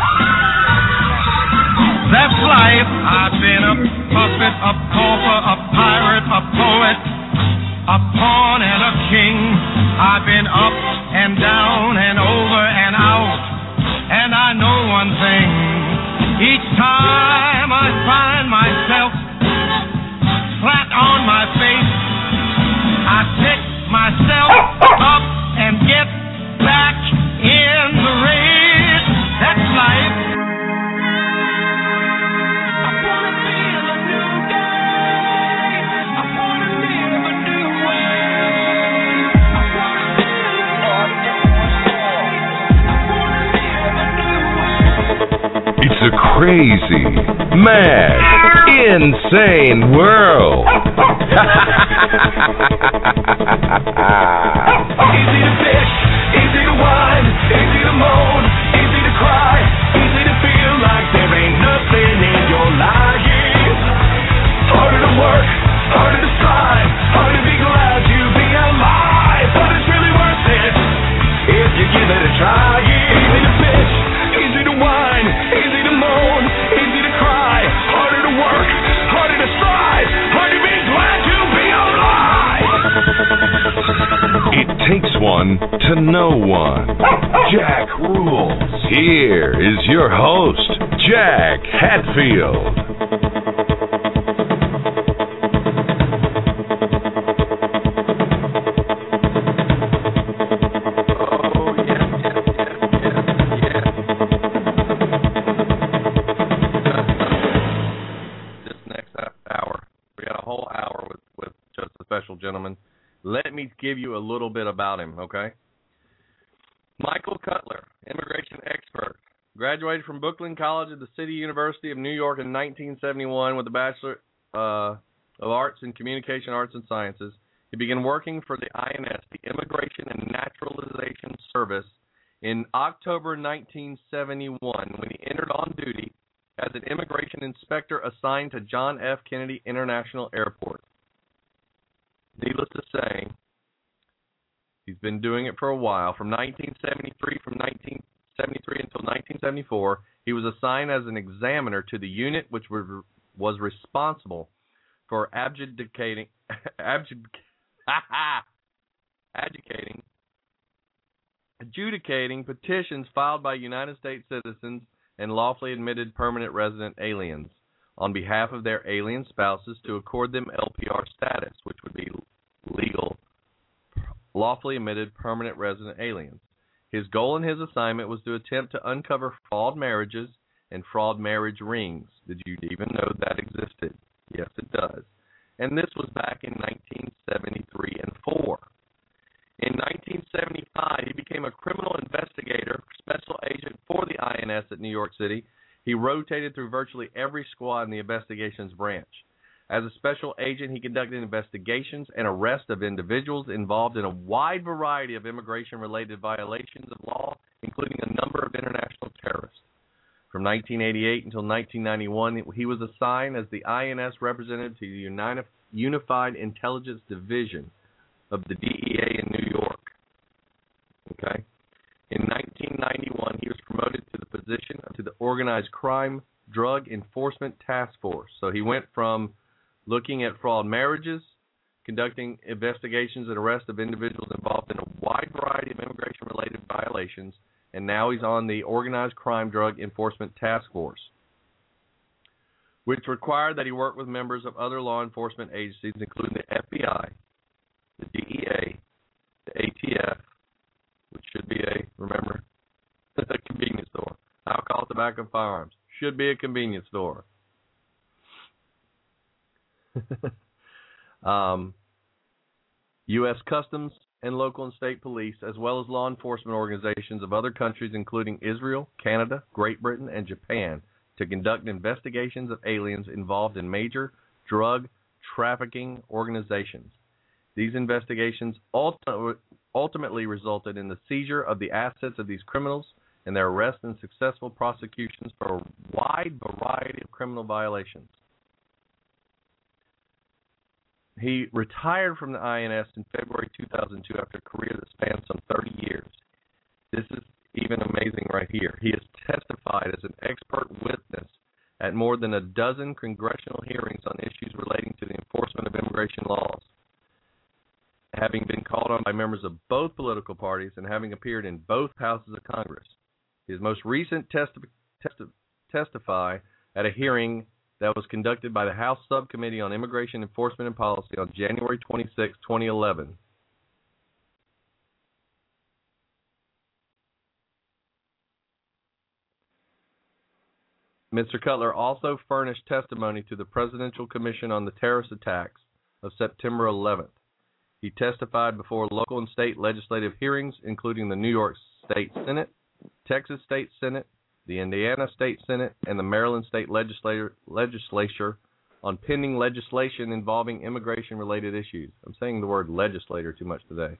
That's life. I've been a puppet, a pauper, a pirate, a poet, a pawn and a king. I've been up and down and over and out. And I know one thing. Each time I find myself flat on my face, I pick myself up and get back in the race. That's life. I wanna feel a new day. I wanna live a new way. I wanna feel It's a crazy, mad, insane world. Easy to fish, easy to whine, easy to moan, easy to cry, easy to feel like there ain't nothing in your life. Harder to work, harder to strive, harder to be glad to be alive. But it's really worth it if you give it a try. Easy to fish, easy to whine, easy to moan, easy to cry, harder to work, harder to strive, harder to be glad to be alive. It takes one to know one. Jack rules. Here is your host, Jack Hatfield. Oh, yes. This next hour, we got a whole hour with just a special gentleman. Let me give you a little bit about him, okay? Michael Cutler, immigration expert, graduated from Brooklyn College at the City University of New York in 1971 with a Bachelor of Arts in Communication Arts and Sciences. He began working for the INS, the Immigration and Naturalization Service, in October 1971 when he entered on duty as an immigration inspector assigned to John F. Kennedy International Airport. Needless to say, he's been doing it for a while. From 1973 until 1974, he was assigned as an examiner to the unit which was responsible for adjudicating petitions filed by United States citizens and lawfully admitted permanent resident aliens on behalf of their alien spouses to accord them LPR status, which would be legal, lawfully admitted permanent resident aliens. His goal in his assignment was to attempt to uncover fraud marriages and fraud marriage rings. Did you even know that existed? Yes, it does. And this was back in 1973 and 4. In 1975, he became a criminal investigator, special agent for the INS at New York City. He rotated through virtually every squad in the investigations branch. As a special agent, he conducted investigations and arrests of individuals involved in a wide variety of immigration-related violations of law, including a number of international terrorists. From 1988 until 1991, he was assigned as the INS representative to the Unified Intelligence Division of the DEA in New York. Okay. In 1991, he was promoted to the position to the Organized Crime Drug Enforcement Task Force. So he went from looking at fraud marriages, conducting investigations and arrests of individuals involved in a wide variety of immigration-related violations, and now he's on the Organized Crime Drug Enforcement Task Force, which required that he work with members of other law enforcement agencies, including the FBI, the DEA, the ATF, which should be a convenience store. Alcohol, tobacco, and firearms. Should be a convenience store. U.S. Customs and local and state police, as well as law enforcement organizations of other countries, including Israel, Canada, Great Britain, and Japan, to conduct investigations of aliens involved in major drug trafficking organizations. These investigations ultimately resulted in the seizure of the assets of these criminals and their arrest and successful prosecutions for a wide variety of criminal violations. He retired from the INS in February 2002 after a career that spanned some 30 years. This is even amazing right here. He has testified as an expert witness at more than a dozen congressional hearings on issues relating to the enforcement of immigration laws, having been called on by members of both political parties and having appeared in both houses of Congress. His most recent testify at a hearing that was conducted by the House Subcommittee on Immigration Enforcement and Policy on January 26, 2011. Mr. Cutler also furnished testimony to the Presidential Commission on the Terrorist Attacks of September 11th. He testified before local and state legislative hearings, including the New York State Senate, Texas State Senate, the Indiana State Senate, and the Maryland State Legislature on pending legislation involving immigration-related issues. I'm saying the word legislator too much today.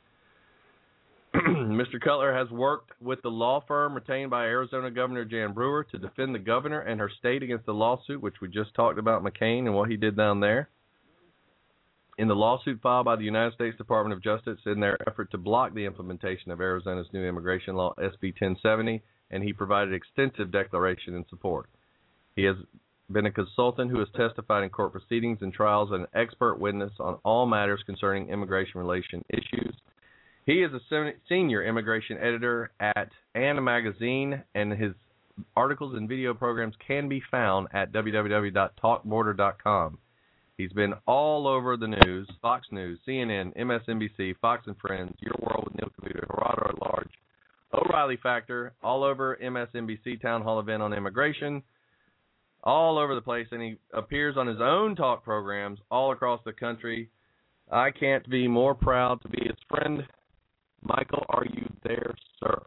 Mr. Cutler has worked with the law firm retained by Arizona Governor Jan Brewer to defend the governor and her state against the lawsuit, which we just talked about, McCain and what he did down there. In the lawsuit filed by the United States Department of Justice in their effort to block the implementation of Arizona's new immigration law, SB 1070, and he provided extensive declaration in support. He has been a consultant who has testified in court proceedings and trials and an expert witness on all matters concerning immigration relation issues. He is a senior immigration editor at Anna Magazine, and his articles and video programs can be found at www.talkborder.com. He's been all over the news: Fox News, CNN, MSNBC, Fox and Friends, Your World with Neil Cavuto, Gerardo at Large, O'Reilly Factor, all over MSNBC Town Hall event on immigration, all over the place, and he appears on his own talk programs all across the country. I can't be more proud to be his friend. Michael, are you there, sir?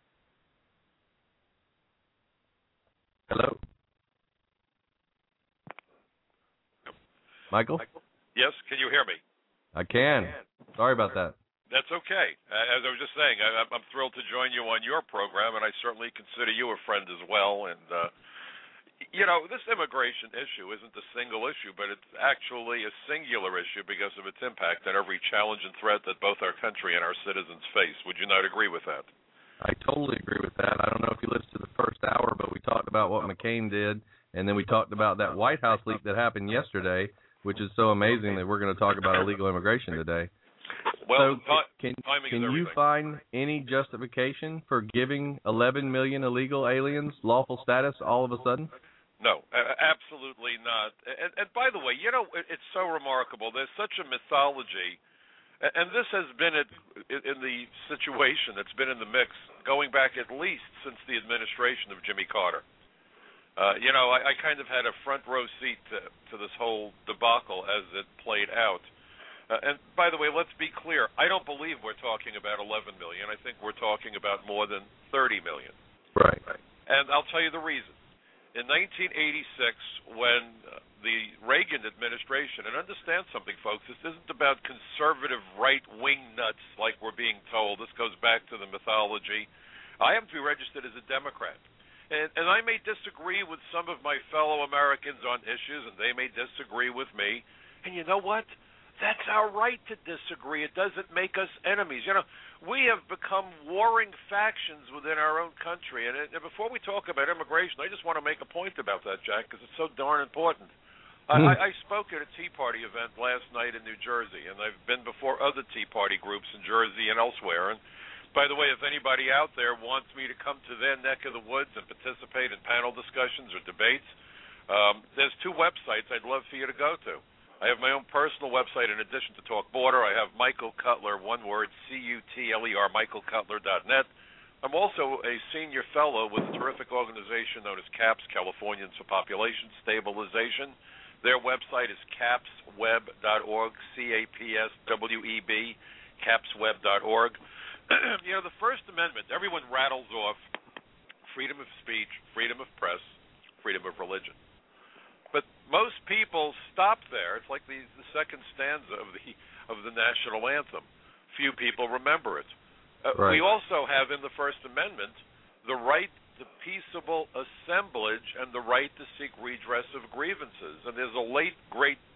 Hello? Michael? Yes, can you hear me? I can. Sorry about that. That's okay. As I was just saying, I'm thrilled to join you on your program, and I certainly consider you a friend as well. And, this immigration issue isn't a single issue, but it's actually a singular issue because of its impact on every challenge and threat that both our country and our citizens face. Would you not agree with that? I totally agree with that. I don't know if you listened to the first hour, but we talked about what McCain did, and then we talked about that White House leak that happened yesterday, which is so amazing that we're going to talk about illegal immigration today. Well, so can you find any justification for giving 11 million illegal aliens lawful status all of a sudden? No, absolutely not. And by the way, it's so remarkable. There's such a mythology, and this has been in the situation that's been in the mix going back at least since the administration of Jimmy Carter. I kind of had a front row seat to this whole debacle as it played out. And by the way, let's be clear. I don't believe we're talking about 11 million. I think we're talking about more than 30 million. Right. And I'll tell you the reason. In 1986, when the Reagan administration, and understand something, folks, this isn't about conservative right-wing nuts like we're being told. This goes back to the mythology. I happen to be registered as a Democrat. And I may disagree with some of my fellow Americans on issues, and they may disagree with me. And you know what? That's our right to disagree. It doesn't make us enemies. We have become warring factions within our own country. And before we talk about immigration, I just want to make a point about that, Jack, because it's so darn important. I spoke at a Tea Party event last night in New Jersey, and I've been before other Tea Party groups in Jersey and elsewhere. And by the way, if anybody out there wants me to come to their neck of the woods and participate in panel discussions or debates, there's two websites I'd love for you to go to. I have my own personal website in addition to Talk Border. I have Michael Cutler, one word, CUTLER, michaelcutler.net. I'm also a senior fellow with a terrific organization known as CAPS, Californians for Population Stabilization. Their website is capsweb.org, CAPSWEB, capsweb.org. The First Amendment, everyone rattles off freedom of speech, freedom of press, freedom of religion. But most people stop there. It's like the second stanza of the national anthem. Few people remember it. Right. We also have in the First Amendment the right to peaceable assemblage and the right to seek redress of grievances. And there's a late, great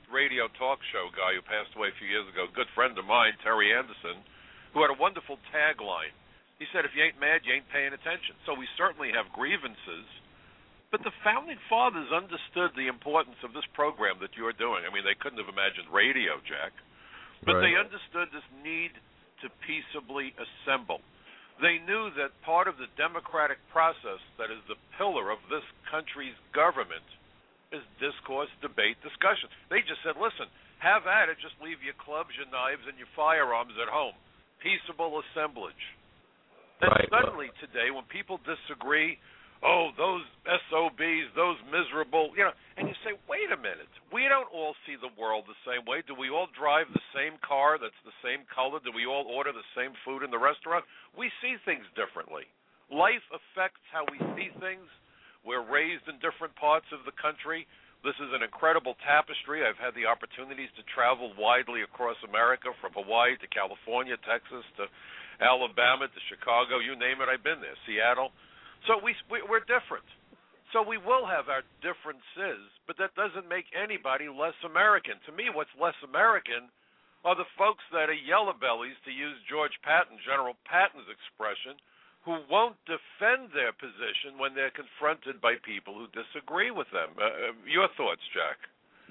radio talk show guy who passed away a few years ago, a good friend of mine, Terry Anderson, who had a wonderful tagline. He said, if you ain't mad, you ain't paying attention. So we certainly have grievances, but the Founding Fathers understood the importance of this program that you're doing. I mean, they couldn't have imagined radio, Jack, but Right. they understood this need to peaceably assemble. They knew that part of the democratic process that is the pillar of this country's government is discourse, debate, discussion. They just said, listen, have at it, just leave your clubs, your knives, and your firearms at home. Peaceable assemblage. And Right. suddenly today, when people disagree, oh, those SOBs, those miserable, and you say, wait a minute, we don't all see the world the same way. Do we all drive the same car that's the same color? Do we all order the same food in the restaurant? We see things differently. Life affects how we see things. We're raised in different parts of the country. This is an incredible tapestry. I've had the opportunities to travel widely across America, from Hawaii to California, Texas to Alabama to Chicago, you name it, I've been there, Seattle. So we're different. So we will have our differences, but that doesn't make anybody less American. To me, what's less American are the folks that are yellow bellies, to use George Patton, General Patton's expression, who won't defend their position when they're confronted by people who disagree with them. Your thoughts, Jack?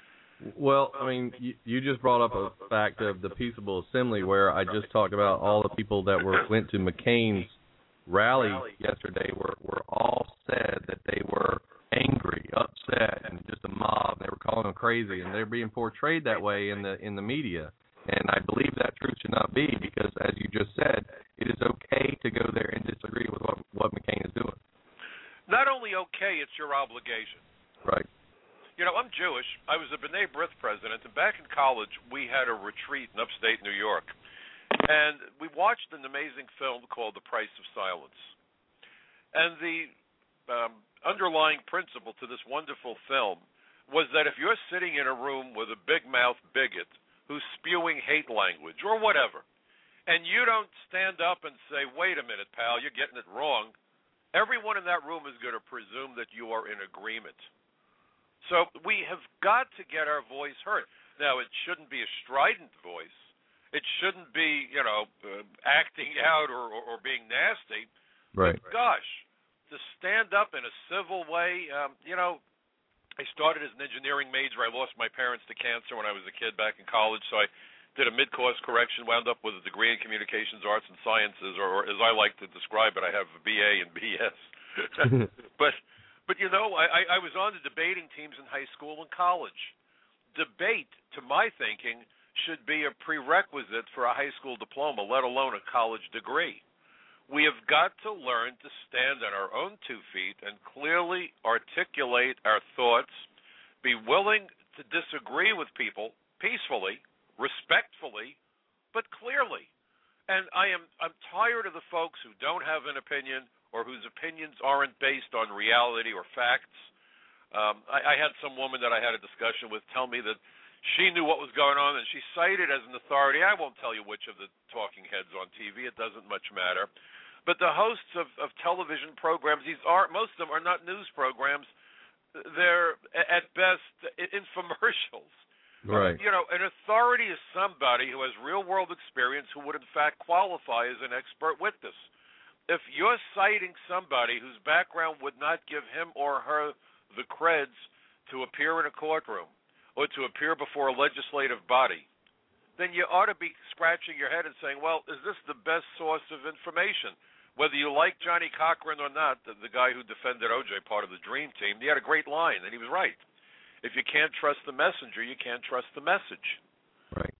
Well, I mean, you just brought up a fact of the peaceable assembly, where I just talked about all the people that went to McCain's rally yesterday were all said that they were angry, upset, and just a mob. They were calling them crazy, and they're being portrayed that way in the media. And I believe that truth should not be, because, as you just said, it is okay to go there and disagree with what McCain is doing. Not only okay, it's your obligation. Right. I'm Jewish. I was a B'nai B'rith president, and back in college, we had a retreat in upstate New York. And we watched an amazing film called The Price of Silence. And the underlying principle to this wonderful film was that if you're sitting in a room with a big-mouthed bigot who's spewing hate language or whatever, and you don't stand up and say, wait a minute, pal, you're getting it wrong, everyone in that room is going to presume that you are in agreement. So we have got to get our voice heard. Now, it shouldn't be a strident voice. It shouldn't be, acting out or being nasty. Right. But gosh, to stand up in a civil way, I started as an engineering major. I lost my parents to cancer when I was a kid back in college, so I did a mid-course correction, wound up with a degree in communications, arts, and sciences, or as I like to describe it, I have a BA and BS. But I was on the debating teams in high school and college. Debate, to my thinking, should be a prerequisite for a high school diploma, let alone a college degree. We have got to learn to stand on our own 2 feet and clearly articulate our thoughts, be willing to disagree with people peacefully, respectfully, but clearly. And I'm tired of the folks who don't have an opinion or whose opinions aren't based on reality or facts. I had some woman that I had a discussion with tell me that she knew what was going on, and she cited as an authority, I won't tell you which of the talking heads on TV, it doesn't much matter, but the hosts of television programs, most of them are not news programs. They're, at best, infomercials. Right. An authority is somebody who has real-world experience who would, in fact, qualify as an expert witness. If you're citing somebody whose background would not give him or her the creds to appear in a courtroom or to appear before a legislative body, then you ought to be scratching your head and saying, well, is this the best source of information? Whether you like Johnny Cochran or not, the guy who defended O.J., part of the Dream Team, he had a great line, and he was right. If you can't trust the messenger, you can't trust the message. Right.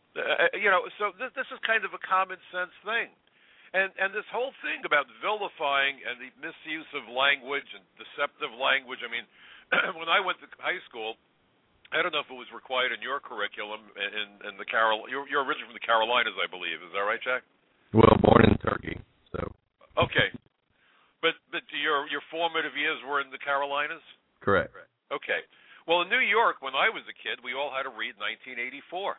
So this is kind of a common sense thing. And this whole thing about vilifying and the misuse of language and deceptive language, I mean, when I went to high school, I don't know if it was required in your curriculum in the you're originally from the Carolinas, I believe. Is that right, Jack? Well, born in Turkey, so. Okay. But your formative years were in the Carolinas? Correct. Okay. Well, in New York, when I was a kid, we all had to read 1984.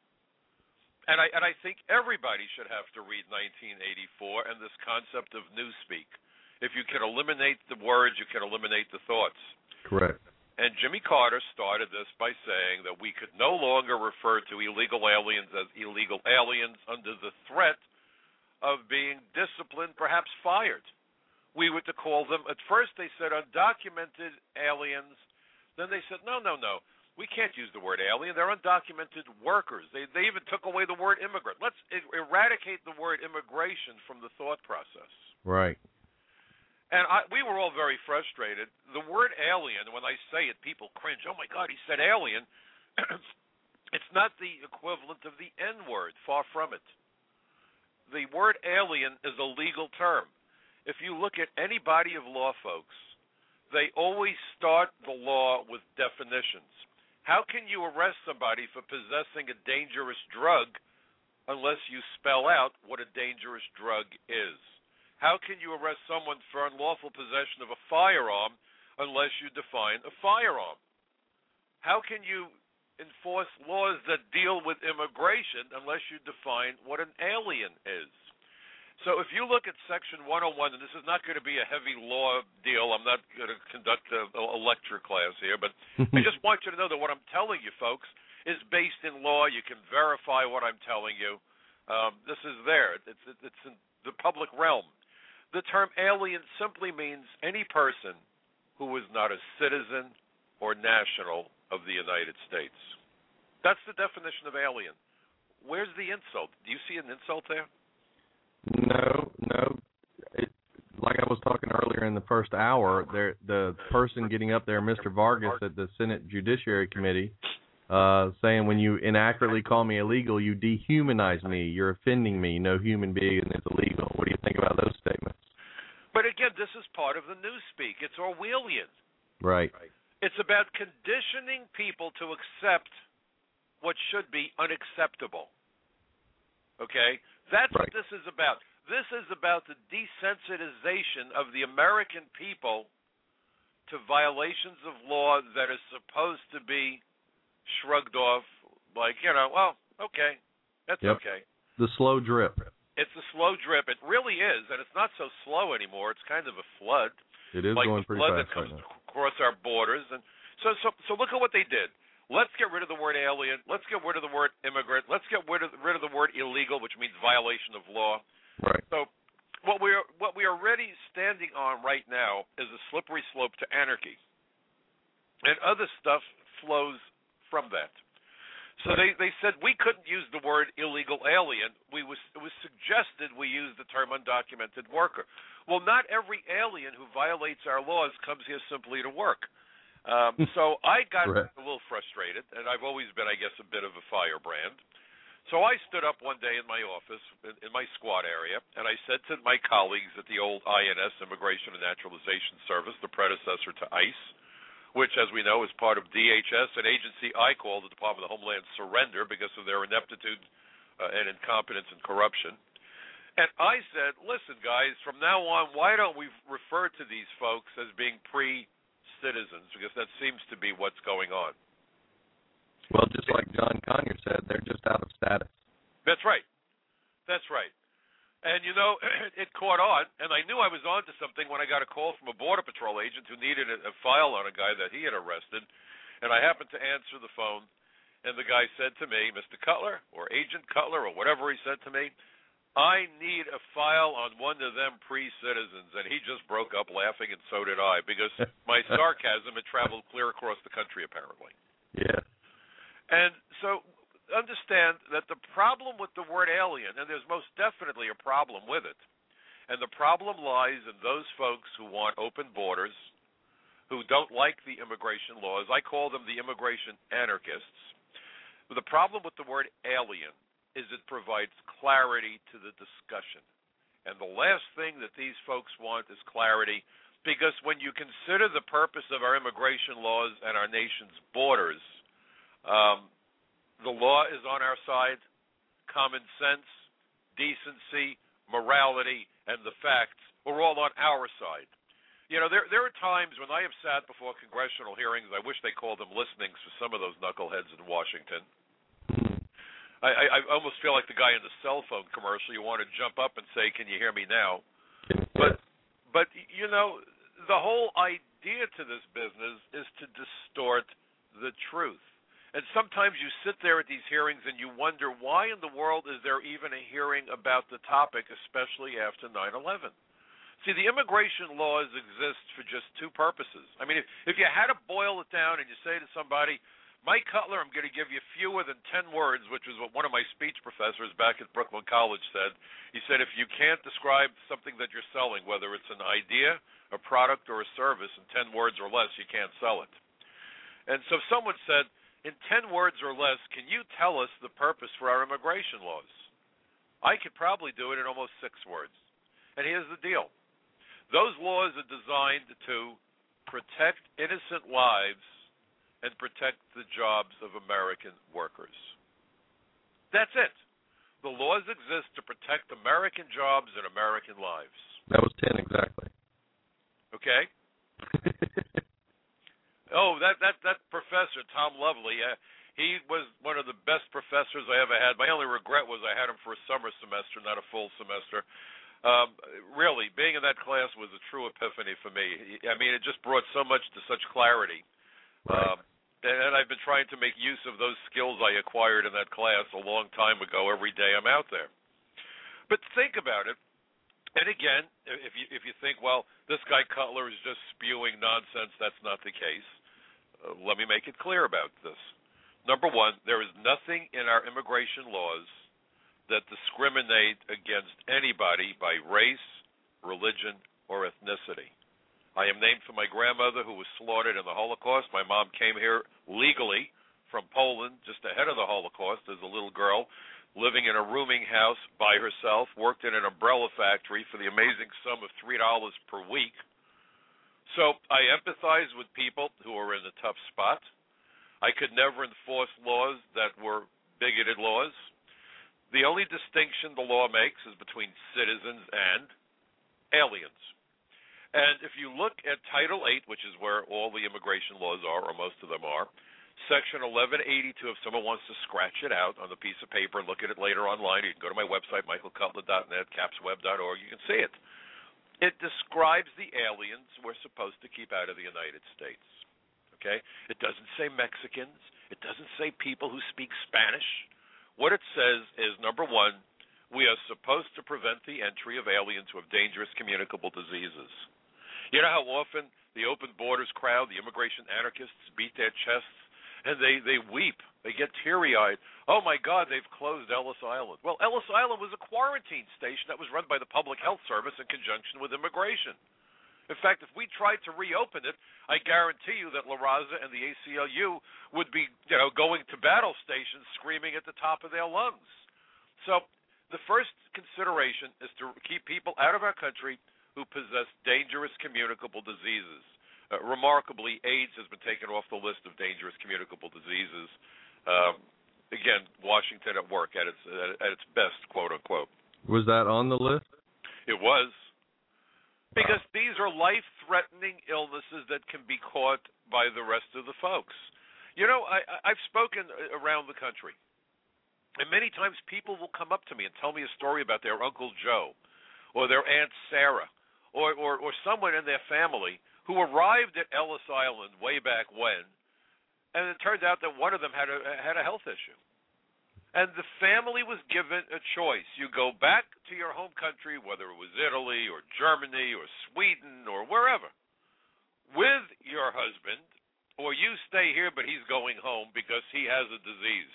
And I think everybody should have to read 1984 and this concept of newspeak. If you can eliminate the words, you can eliminate the thoughts. Correct. And Jimmy Carter started this by saying that we could no longer refer to illegal aliens as illegal aliens under the threat of being disciplined, perhaps fired. We were to call them, at first they said undocumented aliens. Then they said, no. We can't use the word alien. They're undocumented workers. They even took away the word immigrant. Let's eradicate the word immigration from the thought process. Right. And we were all very frustrated. The word alien, when I say it, people cringe. Oh, my God, he said alien. It's not the equivalent of the N-word. Far from it. The word alien is a legal term. If you look at any body of law, folks, they always start the law with definitions. How can you arrest somebody for possessing a dangerous drug unless you spell out what a dangerous drug is? How can you arrest someone for unlawful possession of a firearm unless you define a firearm? How can you enforce laws that deal with immigration unless you define what an alien is? So if you look at Section 101, and this is not going to be a heavy law deal, I'm not going to conduct a lecture class here, but I just want you to know that what I'm telling you, folks, is based in law. You can verify what I'm telling you. This is there. It's in the public realm. The term alien simply means any person who is not a citizen or national of the United States. That's the definition of alien. Where's the insult? Do you see an insult there? No. Like I was talking earlier in the first hour, the person getting up there, Mr. Vargas at the Senate Judiciary Committee, saying when you inaccurately call me illegal, you dehumanize me, you're offending me, no human being is illegal. What do you think about those statements? But again, this is part of the newspeak. It's Orwellian. Right. It's about conditioning people to accept what should be unacceptable. Okay? That's right. What this is about. This is about the desensitization of the American people to violations of law that are supposed to be shrugged off like, well, okay, that's okay. The slow drip. It's a slow drip. It really is, and it's not so slow anymore. It's kind of a flood. It is like going pretty fast right now. That comes across our borders. And so look at what they did. Let's get rid of the word alien. Let's get rid of the word immigrant. Let's get rid of the word illegal, which means violation of law. Right. So what we are already standing on right now is a slippery slope to anarchy, and other stuff flows from that. So they said we couldn't use the word illegal alien. It was suggested we use the term undocumented worker. Well, not every alien who violates our laws comes here simply to work. So I got a little frustrated, and I've always been, I guess, a bit of a firebrand. So I stood up one day in my office, in my squad area, and I said to my colleagues at the old INS, Immigration and Naturalization Service, the predecessor to ICE, which, as we know, is part of DHS, an agency I call the Department of Homeland Surrender because of their ineptitude and incompetence and corruption. And I said, listen, guys, from now on, why don't we refer to these folks as being pre-citizens, because that seems to be what's going on. Well, just like John Conyers said, they're just out of status. That's right. That's right. And, it caught on, and I knew I was on to something when I got a call from a Border Patrol agent who needed a file on a guy that he had arrested, and I happened to answer the phone, and the guy said to me, Mr. Cutler, or Agent Cutler, or whatever he said to me, I need a file on one of them pre-citizens, and he just broke up laughing, and so did I, because my sarcasm had traveled clear across the country, apparently. Yeah. And so understand that the problem with the word alien, and there's most definitely a problem with it, and the problem lies in those folks who want open borders, who don't like the immigration laws. I call them the immigration anarchists. But the problem with the word alien is it provides clarity to the discussion. And the last thing that these folks want is clarity, because when you consider the purpose of our immigration laws and our nation's borders, the law is on our side, common sense, decency, morality, and the facts are all on our side. There are times when I have sat before congressional hearings, I wish they called them listenings for some of those knuckleheads in Washington. I almost feel like the guy in the cell phone commercial. You want to jump up and say, can you hear me now? But the whole idea idea to this business is to distort the truth. And sometimes you sit there at these hearings and you wonder, why in the world is there even a hearing about the topic, especially after 9/11? See, the immigration laws exist for just two purposes. I mean, if you had to boil it down and you say to somebody, Mike Cutler, I'm going to give you fewer than 10 words, which is what one of my speech professors back at Brooklyn College said. He said, if you can't describe something that you're selling, whether it's an idea, a product, or a service, in 10 words or less, you can't sell it. And so someone said, in 10 words or less, can you tell us the purpose for our immigration laws? I could probably do it in almost 6 words. And here's the deal. Those laws are designed to protect innocent lives and protect the jobs of American workers. That's it. The laws exist to protect American jobs and American lives. That was 10 exactly. Okay? Oh, that professor, Tom Lovely, he was one of the best professors I ever had. My only regret was I had him for a summer semester, not a full semester. Really, being in that class was a true epiphany for me. I mean, it just brought so much to such clarity. Right. And I've been trying to make use of those skills I acquired in that class a long time ago. Every day I'm out there. But think about it. And again, if you think, well, this guy Cutler is just spewing nonsense, that's not the case. Let me make it clear about this. Number one, there is nothing in our immigration laws that discriminate against anybody by race, religion, or ethnicity. I am named for my grandmother who was slaughtered in the Holocaust. My mom came here legally from Poland just ahead of the Holocaust as a little girl, living in a rooming house by herself, worked in an umbrella factory for the amazing sum of $3 per week. So I empathize with people who are in a tough spot. I could never enforce laws that were bigoted laws. The only distinction the law makes is between citizens and aliens. And if you look at Title 8, which is where all the immigration laws are, or most of them are, Section 1182, if someone wants to scratch it out on a piece of paper and look at it later online, you can go to my website, michaelcutler.net, capsweb.org, you can see it. It describes the aliens we're supposed to keep out of the United States. Okay? It doesn't say Mexicans. It doesn't say people who speak Spanish. What it says is, number one, we are supposed to prevent the entry of aliens who have dangerous communicable diseases. You know how often the open borders crowd, the immigration anarchists, beat their chests and they weep. They get teary-eyed. Oh, my God, they've closed Ellis Island. Well, Ellis Island was a quarantine station that was run by the Public Health Service in conjunction with immigration. In fact, if we tried to reopen it, I guarantee you that La Raza and the ACLU would be, going to battle stations screaming at the top of their lungs. So the first consideration is to keep people out of our country who possess dangerous communicable diseases. Remarkably, AIDS has been taken off the list of dangerous communicable diseases. Again, Washington at work at its best, quote unquote. Was that on the list? It was. Because these are life-threatening illnesses that can be caught by the rest of the folks. I've spoken around the country, and many times people will come up to me and tell me a story about their Uncle Joe or their Aunt Sarah or someone in their family who arrived at Ellis Island way back when, and it turned out that one of them had a health issue. And the family was given a choice. You go back to your home country, whether it was Italy or Germany or Sweden or wherever, with your husband, or you stay here but he's going home because he has a disease.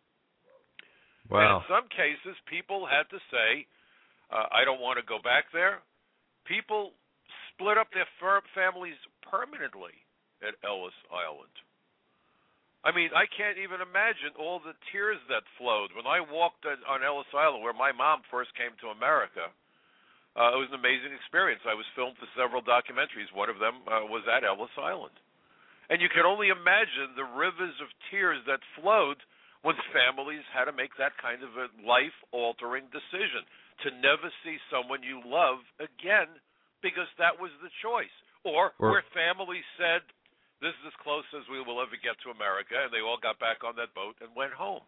Wow. And in some cases, people had to say, I don't want to go back there. People split up their families permanently at Ellis Island. I mean, I can't even imagine all the tears that flowed. When I walked on Ellis Island, where my mom first came to America, it was an amazing experience. I was filmed for several documentaries. One of them was at Ellis Island. And you can only imagine the rivers of tears that flowed when families had to make that kind of a life-altering decision to never see someone you love again because that was the choice. Or where families said, this is as close as we will ever get to America, and they all got back on that boat and went home.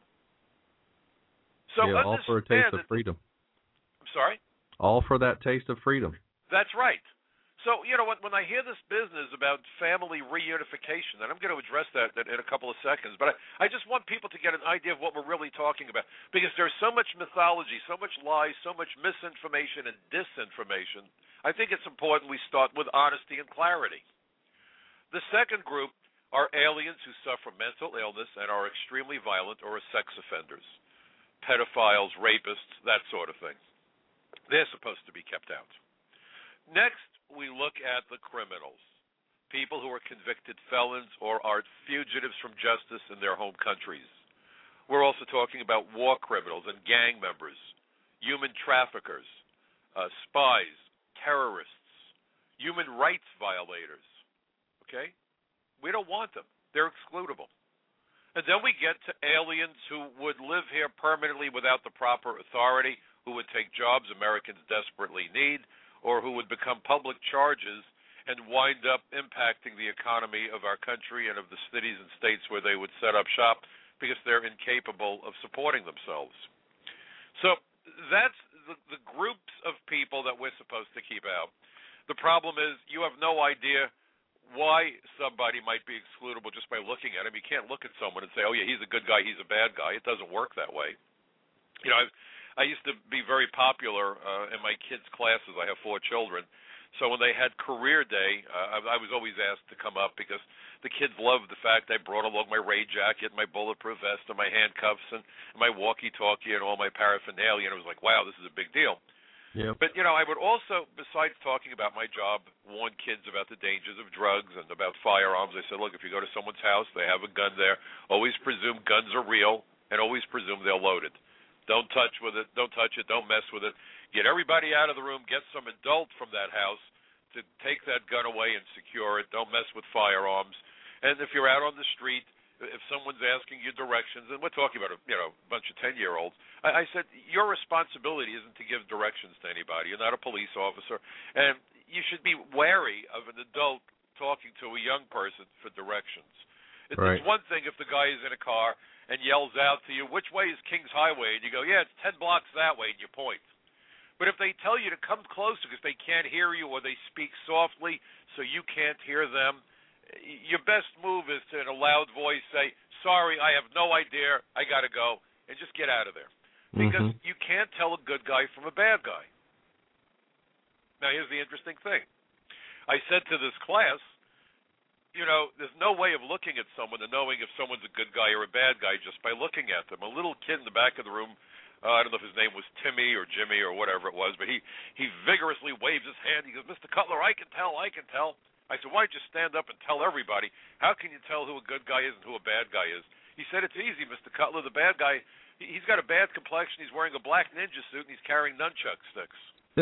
So all for a taste of freedom. I'm sorry? All for that taste of freedom. That's right. So, when I hear this business about family reunification, and I'm going to address that in a couple of seconds, but I just want people to get an idea of what we're really talking about, because there's so much mythology, so much lies, so much misinformation and disinformation. I think it's important we start with honesty and clarity. The second group are aliens who suffer mental illness and are extremely violent or are sex offenders, pedophiles, rapists, that sort of thing. They're supposed to be kept out. Next, we look at the criminals, people who are convicted felons or are fugitives from justice in their home countries. We're also talking about war criminals and gang members, human traffickers, spies, terrorists, human rights violators. Okay? We don't want them. They're excludable. And then we get to aliens who would live here permanently without the proper authority, who would take jobs Americans desperately need, or who would become public charges and wind up impacting the economy of our country and of the cities and states where they would set up shop because they're incapable of supporting themselves. So that's the groups of people that we're supposed to keep out. The problem is you have no idea why somebody might be excludable just by looking at him. You can't look at someone and say, oh, yeah, he's a good guy, he's a bad guy. It doesn't work that way. I used to be very popular in my kids' classes. I have 4 children. So when they had career day, I was always asked to come up because the kids loved the fact I brought along my raid jacket, my bulletproof vest, and my handcuffs, and my walkie-talkie, and all my paraphernalia. And it was like, wow, this is a big deal. Yep. But, I would also, besides talking about my job, warn kids about the dangers of drugs and about firearms. I said, look, if you go to someone's house, they have a gun there. Always presume guns are real, and always presume they're loaded. Don't touch with it. Don't touch it. Don't mess with it. Get everybody out of the room. Get some adult from that house to take that gun away and secure it. Don't mess with firearms. And if you're out on the street, if someone's asking you directions, and we're talking about a bunch of 10-year-olds, I said your responsibility isn't to give directions to anybody. You're not a police officer, and you should be wary of an adult talking to a young person for directions. It's one thing if the guy is in a car and yells out to you, which way is Kings Highway? And you go, yeah, it's 10 blocks that way, and you point. But if they tell you to come closer because they can't hear you or they speak softly so you can't hear them, your best move is to, in a loud voice, say, sorry, I have no idea, I got to go, and just get out of there. Because you can't tell a good guy from a bad guy. Now, here's the interesting thing. I said to this class, there's no way of looking at someone and knowing if someone's a good guy or a bad guy just by looking at them. A little kid in the back of the room, I don't know if his name was Timmy or Jimmy or whatever it was, but he vigorously waves his hand. He goes, Mr. Cutler, I can tell. I said, why don't you stand up and tell everybody? How can you tell who a good guy is and who a bad guy is? He said, it's easy, Mr. Cutler. The bad guy, he's got a bad complexion. He's wearing a black ninja suit, and he's carrying nunchuck sticks.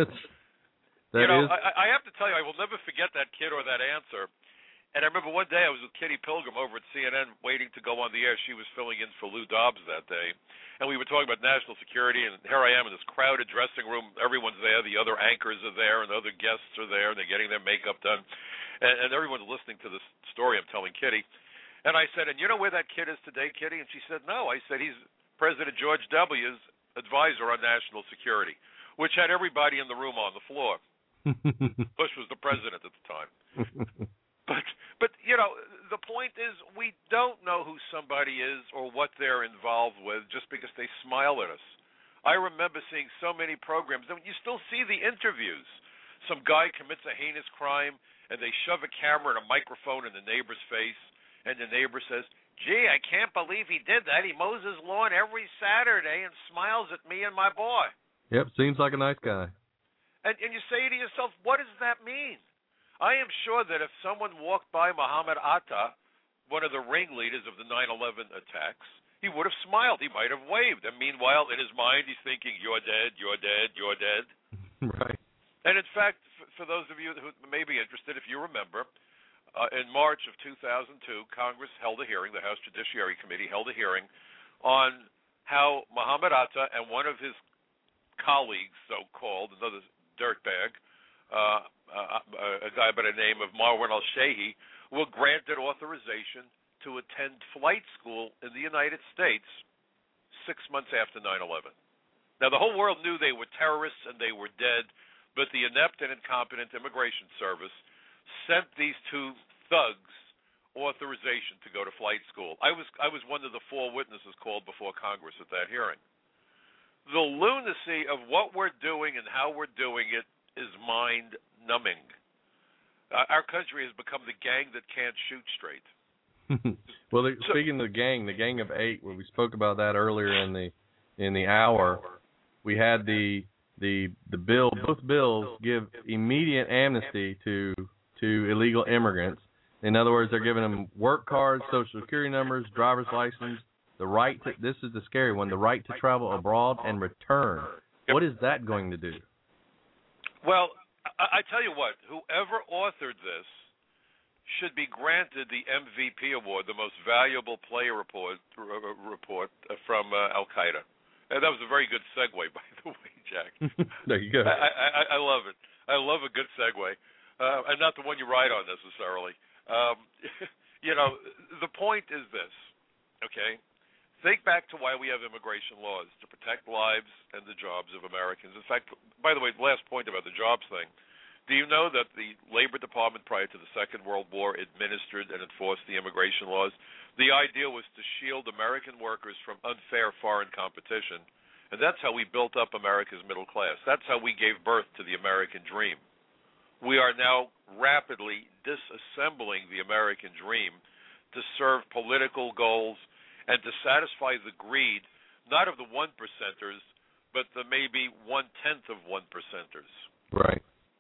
I have to tell you, I will never forget that kid or that answer. And I remember one day I was with Kitty Pilgrim over at CNN waiting to go on the air. She was filling in for Lou Dobbs that day. And we were talking about national security, and here I am in this crowded dressing room. Everyone's there. The other anchors are there, and the other guests are there, and they're getting their makeup done. And everyone's listening to this story I'm telling Kitty. And I said, and you know where that kid is today, Kitty? And she said, no. I said, he's President George W.'s advisor on national security, which had everybody in the room on the floor. Bush was the president at the time. But the point is we don't know who somebody is or what they're involved with just because they smile at us. I remember seeing so many programs, and you still see the interviews. Some guy commits a heinous crime, and they shove a camera and a microphone in the neighbor's face, and the neighbor says, gee, I can't believe he did that. He mows his lawn every Saturday and smiles at me and my boy. Yep, seems like a nice guy. And you say to yourself, what does that mean? I am sure that if someone walked by Muhammad Atta, one of the ringleaders of the 9/11 attacks, he would have smiled. He might have waved. And meanwhile, in his mind, he's thinking, you're dead, you're dead, you're dead. Right. And in fact, for those of you who may be interested, if you remember, in March of 2002, Congress held a hearing, the House Judiciary Committee held a hearing on how Muhammad Atta and one of his colleagues, so-called, another dirtbag, a guy by the name of Marwan al-Shehi, were granted authorization to attend flight school in the United States 6 months after 9/11. Now, the whole world knew they were terrorists and they were dead, but the inept and incompetent Immigration Service sent these two thugs authorization to go to flight school. I was one of the 4 witnesses called before Congress at that hearing. The lunacy of what we're doing and how we're doing it is mind-numbing. Our country has become the gang that can't shoot straight. Well, speaking of the gang of 8, where we spoke about that earlier in the hour, we had the bill. Both bills give immediate amnesty to illegal immigrants. In other words, they're giving them work cards, Social Security numbers, driver's license, the right to, this is the scary one, the right to travel abroad and return. What is that going to do? Well, I tell you what, whoever authored this should be granted the MVP award, the most valuable player report from Al-Qaeda. And that was a very good segue, by the way, Jack. There you go. I love it. I love a good segue, and not the one you ride on necessarily. The point is this, okay? Think back to why we have immigration laws, to protect lives and the jobs of Americans. In fact, by the way, last point about the jobs thing, do you know that the Labor Department prior to the Second World War administered and enforced the immigration laws? The idea was to shield American workers from unfair foreign competition, and that's how we built up America's middle class. That's how we gave birth to the American dream. We are now rapidly disassembling the American dream to serve political goals and to satisfy the greed, not of the 1%ers, but the maybe 1/10 of 1%ers. Right.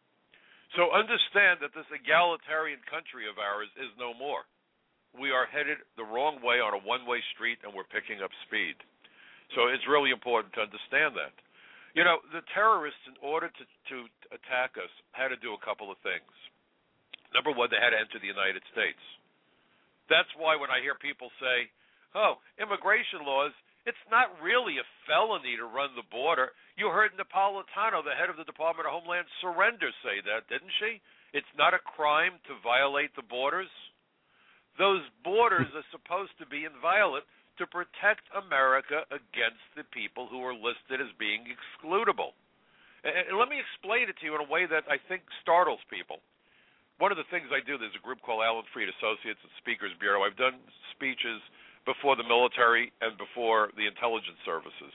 So understand that this egalitarian country of ours is no more. We are headed the wrong way on a one-way street, and we're picking up speed. So it's really important to understand that. The terrorists, in order to attack us, had to do a couple of things. Number one, they had to enter the United States. That's why when I hear people say, immigration laws, it's not really a felony to run the border. You heard Napolitano, the head of the Department of Homeland Surrender, say that, didn't she? It's not a crime to violate the borders. Those borders are supposed to be inviolate to protect America against the people who are listed as being excludable. And let me explain it to you in a way that I think startles people. One of the things I do, there's a group called Alan Freed Associates and Speakers Bureau. I've done speeches before the military and before the intelligence services.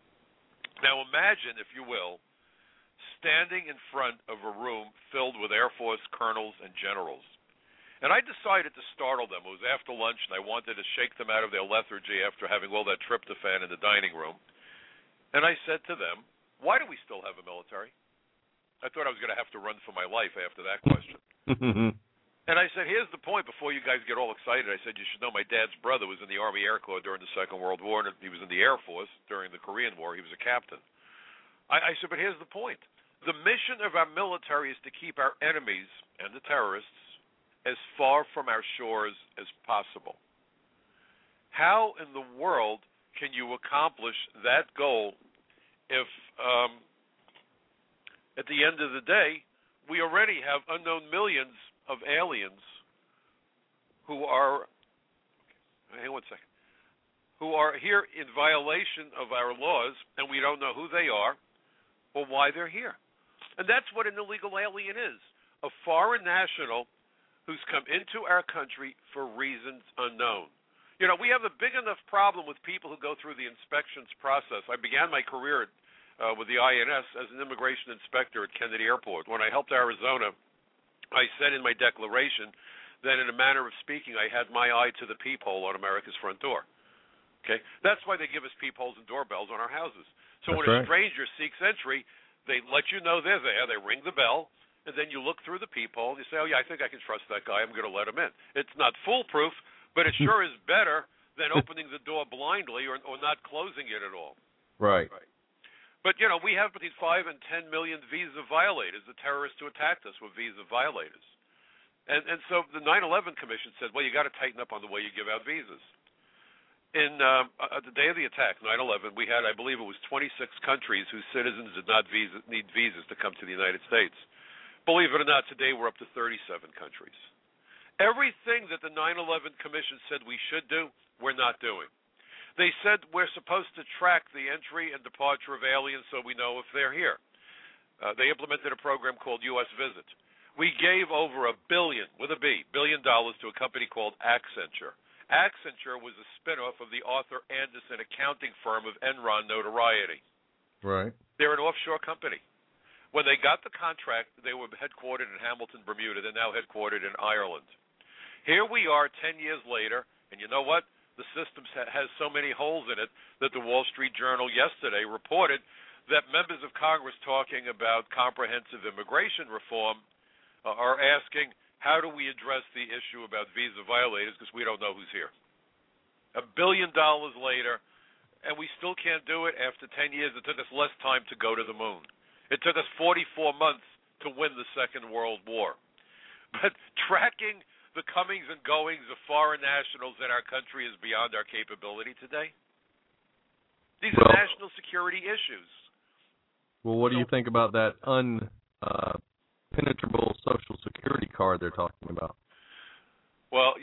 Now imagine, if you will, standing in front of a room filled with Air Force colonels and generals. And I decided to startle them. It was after lunch, and I wanted to shake them out of their lethargy after having all that tryptophan in the dining room. And I said to them, why do we still have a military? I thought I was going to have to run for my life after that question. And I said, here's the point before you guys get all excited. I said, you should know my dad's brother was in the Army Air Corps during the Second World War, and he was in the Air Force during the Korean War. He was a captain. I said, but here's the point. The mission of our military is to keep our enemies and the terrorists as far from our shores as possible. How in the world can you accomplish that goal if, at the end of the day, we already have unknown millions of aliens who are, hang on one second, who are here in violation of our laws, and we don't know who they are or why they're here. And that's what an illegal alien is, a foreign national who's come into our country for reasons unknown. We have a big enough problem with people who go through the inspections process. I began my career with the INS as an immigration inspector at Kennedy Airport. When I helped Arizona, I said in my declaration that in a manner of speaking, I had my eye to the peephole on America's front door. Okay? That's why they give us peepholes and doorbells on our houses. So when a stranger seeks entry, they let you know they're there, they ring the bell, and then you look through the peephole and you say, oh, yeah, I think I can trust that guy. I'm going to let him in. It's not foolproof, but it sure is better than opening the door blindly or not closing it at all. Right. But, we have between 5 and 10 million visa violators. The terrorists who attacked us were visa violators. And so the 9/11 Commission said, well, you got to tighten up on the way you give out visas. In the day of the attack, 9/11, we had, I believe it was 26 countries whose citizens did not need visas to come to the United States. Believe it or not, today we're up to 37 countries. Everything that the 9/11 Commission said we should do, we're not doing. They said we're supposed to track the entry and departure of aliens so we know if they're here. They implemented a program called U.S. Visit. We gave over $1 billion, with a B, $1 billion to a company called Accenture. Accenture was a spinoff of the Arthur Andersen accounting firm of Enron notoriety. Right. They're an offshore company. When they got the contract, they were headquartered in Hamilton, Bermuda. They're now headquartered in Ireland. Here we are 10 years later, and you know what? The system has so many holes in it that the Wall Street Journal yesterday reported that members of Congress talking about comprehensive immigration reform are asking, how do we address the issue about visa violators because we don't know who's here? $1 billion later, and we still can't do it after 10 years. It took us less time to go to the moon. It took us 44 months to win the Second World War. But tracking the comings and goings of foreign nationals in our country is beyond our capability today. These are national security issues. Well, what do you think about that penetrable Social Security card they're talking about? Well,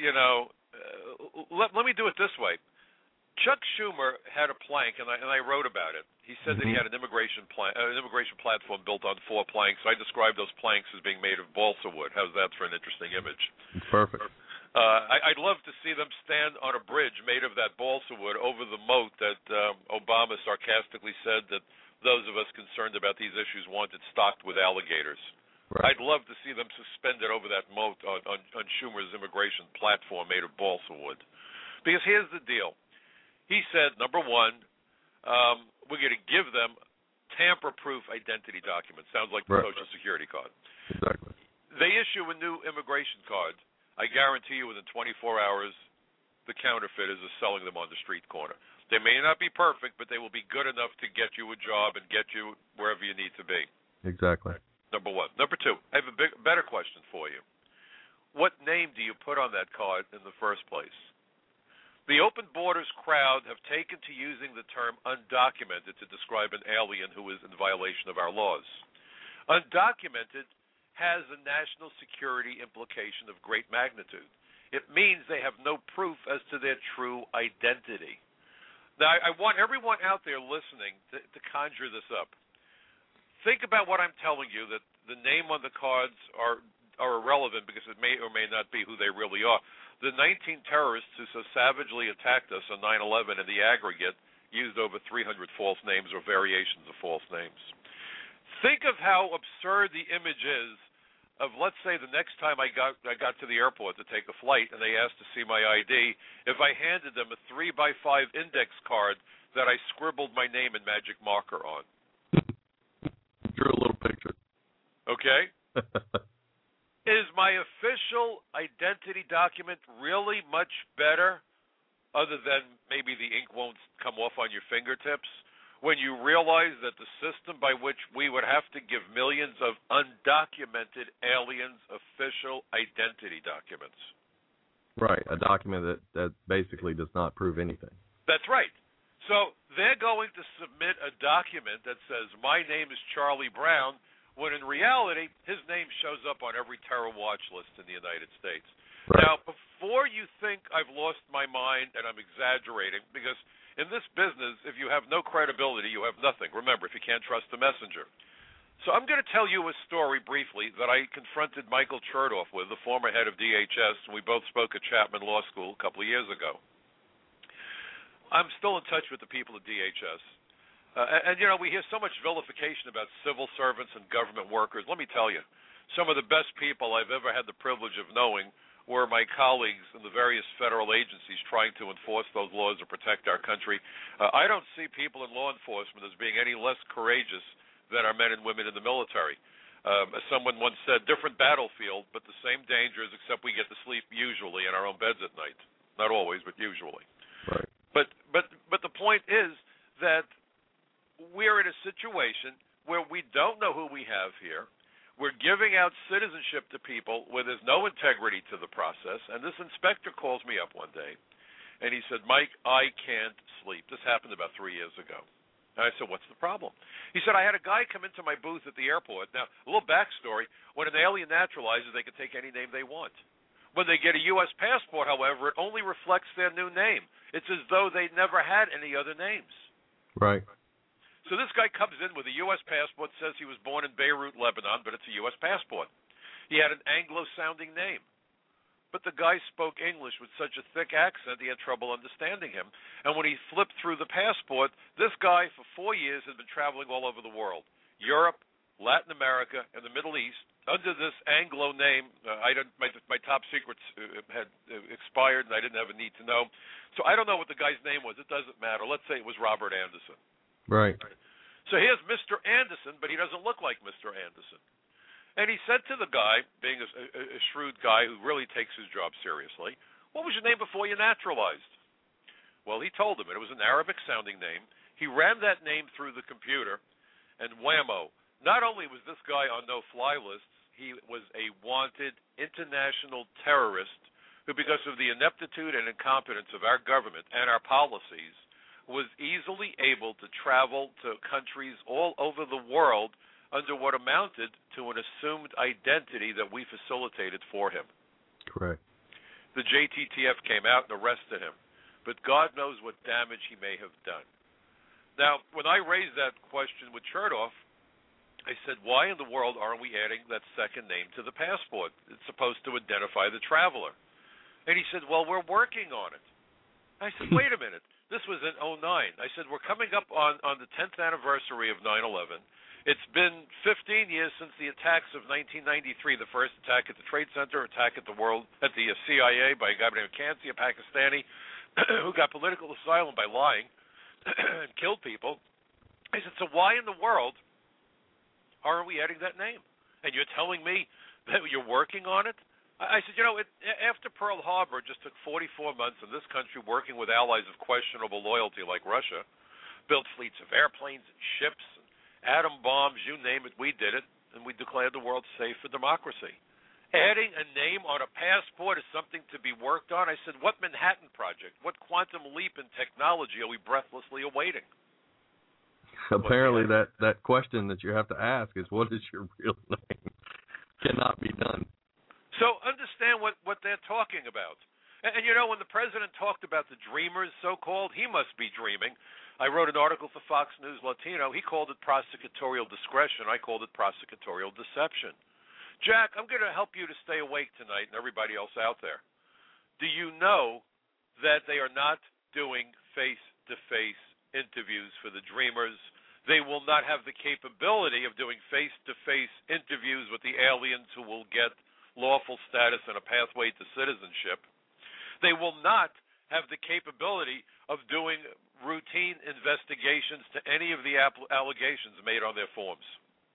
let me do it this way. Chuck Schumer had a plank, and I wrote about it. He said that he had an immigration platform built on 4 planks. I described those planks as being made of balsa wood. How's that for an interesting image? Perfect. I'd love to see them stand on a bridge made of that balsa wood over the moat that Obama sarcastically said that those of us concerned about these issues wanted stocked with alligators. Right. I'd love to see them suspended over that moat on Schumer's immigration platform made of balsa wood. Because here's the deal. He said, number one, we're going to give them tamper-proof identity documents. Sounds like the Social Security card. Exactly. They issue a new immigration card. I guarantee you within 24 hours, the counterfeiters are selling them on the street corner. They may not be perfect, but they will be good enough to get you a job and get you wherever you need to be. Exactly. Number one. Number two, I have a better question for you. What name do you put on that card in the first place? The open borders crowd have taken to using the term undocumented to describe an alien who is in violation of our laws. Undocumented has a national security implication of great magnitude. It means they have no proof as to their true identity. Now, I want everyone out there listening to conjure this up. Think about what I'm telling you, that the name on the cards are irrelevant because it may or may not be who they really are. The 19 terrorists who so savagely attacked us on 9/11 in the aggregate used over 300 false names or variations of false names. Think of how absurd the image is of, let's say, the next time I got to the airport to take a flight and they asked to see my ID, if I handed them a 3x5 index card that I scribbled my name in magic marker on. Drew a little picture. Okay? Is my official identity document really much better, other than maybe the ink won't come off on your fingertips, when you realize that the system by which we would have to give millions of undocumented aliens official identity documents? Right, a document that basically does not prove anything. That's right. So they're going to submit a document that says, my name is Charlie Brown, when in reality, his name shows up on every terror watch list in the United States. Right. Now, before you think I've lost my mind and I'm exaggerating, because in this business, if you have no credibility, you have nothing. Remember, if you can't trust the messenger. So I'm going to tell you a story briefly that I confronted Michael Chertoff with, the former head of DHS, and we both spoke at Chapman Law School a couple of years ago. I'm still in touch with the people at DHS. And, you know, we hear so much vilification about civil servants and government workers. Let me tell you, some of the best people I've ever had the privilege of knowing were my colleagues in the various federal agencies trying to enforce those laws or protect our country. I don't see people in law enforcement as being any less courageous than our men and women in the military. As someone once said, different battlefield, but the same dangers, except we get to sleep usually in our own beds at night. Not always, but usually. Right. But the point is that we're in a situation where we don't know who we have here. We're giving out citizenship to people where there's no integrity to the process. And this inspector calls me up one day, and he said, Mike, I can't sleep. This happened about 3 years ago. And I said, what's the problem? He said, I had a guy come into my booth at the airport. Now, a little backstory. When an alien naturalizes, they can take any name they want. When they get a U.S. passport, however, it only reflects their new name. It's as though they never had any other names. Right. So this guy comes in with a U.S. passport, says he was born in Beirut, Lebanon, but it's a U.S. passport. He had an Anglo-sounding name. But the guy spoke English with such a thick accent, he had trouble understanding him. And when he flipped through the passport, this guy for 4 years had been traveling all over the world, Europe, Latin America, and the Middle East, under this Anglo name. My top secrets had expired, and I didn't have a need to know. So I don't know what the guy's name was. It doesn't matter. Let's say it was Robert Anderson. Right. So here's Mr. Anderson, but he doesn't look like Mr. Anderson. And he said to the guy, being a shrewd guy who really takes his job seriously, what was your name before you naturalized? Well, he told him, and it was an Arabic-sounding name. He ran that name through the computer, and whammo. Not only was this guy on no-fly lists, he was a wanted international terrorist who, because of the ineptitude and incompetence of our government and our policies, was easily able to travel to countries all over the world under what amounted to an assumed identity that we facilitated for him. Correct. The JTTF came out and arrested him, but God knows what damage he may have done. Now, when I raised that question with Chertoff, I said, why in the world aren't we adding that second name to the passport? It's supposed to identify the traveler. And he said, well, we're working on it. I said, wait a minute. This was in 2009. I said, we're coming up on the 10th anniversary of 9/11. It's been 15 years since the attacks of 1993, the first attack at the Trade Center, attack at the CIA by a guy named Kansi, a Pakistani, who got political asylum by lying and killed people. I said, so why in the world aren't we adding that name? And you're telling me that you're working on it? I said, after Pearl Harbor, it just took 44 months in this country working with allies of questionable loyalty like Russia, built fleets of airplanes and ships, atom bombs, you name it, we did it, and we declared the world safe for democracy. Adding a name on a passport is something to be worked on. I said, what Manhattan Project, what quantum leap in technology are we breathlessly awaiting? Apparently that question that you have to ask is, what is your real name? Cannot be done. So understand what they're talking about. And when the president talked about the dreamers, so-called, he must be dreaming. I wrote an article for Fox News Latino. He called it prosecutorial discretion. I called it prosecutorial deception. Jack, I'm going to help you to stay awake tonight and everybody else out there. Do you know that they are not doing face-to-face interviews for the dreamers? They will not have the capability of doing face-to-face interviews with the aliens who will get lawful status and a pathway to citizenship. They will not have the capability of doing routine investigations to any of the allegations made on their forms.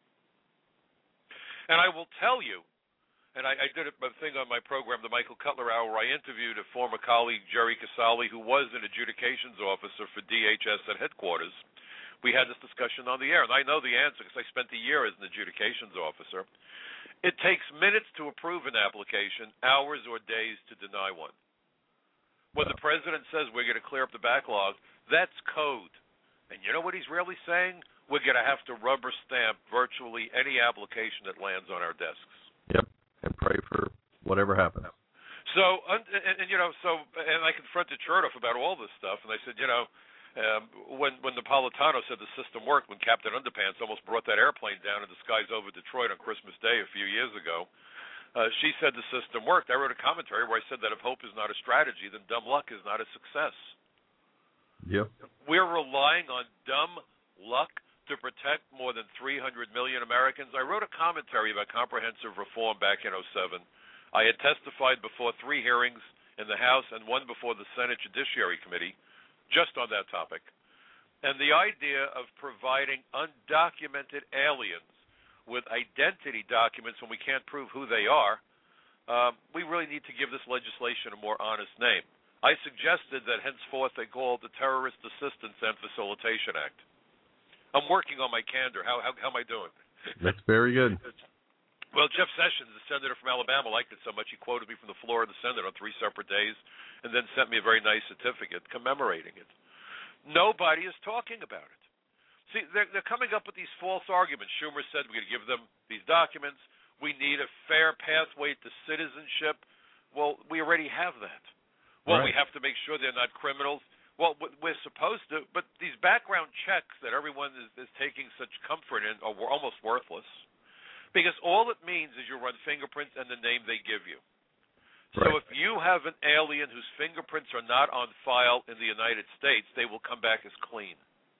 And I will tell you, and I did a thing on my program, the Michael Cutler Hour, where I interviewed a former colleague, Jerry Casale, who was an adjudications officer for DHS at headquarters. We had this discussion on the air, and I know the answer because I spent a year as an adjudications officer. It takes minutes to approve an application, hours or days to deny one. When the president says we're going to clear up the backlog, that's code. And you know what he's really saying? We're going to have to rubber stamp virtually any application that lands on our desks. Yep, and pray for whatever happens. So, and I confronted Chertoff about all this stuff, and I said, when Napolitano said the system worked, when Captain Underpants almost brought that airplane down in the skies over Detroit on Christmas Day a few years ago, she said the system worked. I wrote a commentary where I said that if hope is not a strategy, then dumb luck is not a success. Yep. We're relying on dumb luck to protect more than 300 million Americans. I wrote a commentary about comprehensive reform back in 2007. I had testified before 3 hearings in the House and 1 before the Senate Judiciary Committee just on that topic. And the idea of providing undocumented aliens with identity documents when we can't prove who they are, we really need to give this legislation a more honest name. I suggested that henceforth they call it the Terrorist Assistance and Facilitation Act. I'm working on my candor. How am I doing? That's very good. Well, Jeff Sessions, the senator from Alabama, liked it so much he quoted me from the floor of the Senate on 3 separate days and then sent me a very nice certificate commemorating it. Nobody is talking about it. See, they're coming up with these false arguments. Schumer said we're going to give them these documents. We need a fair pathway to citizenship. Well, we already have that. Well, right. We have to make sure they're not criminals. Well, we're supposed to, but these background checks that everyone is taking such comfort in are almost worthless, because all it means is you run fingerprints and the name they give you. So if you have an alien whose fingerprints are not on file in the United States, they will come back as clean.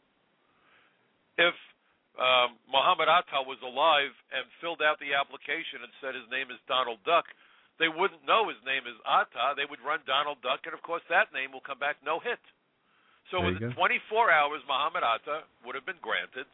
If Muhammad Atta was alive and filled out the application and said his name is Donald Duck, they wouldn't know his name is Atta. They would run Donald Duck, and of course that name will come back no hit. So within 24 hours, Muhammad Atta would have been granted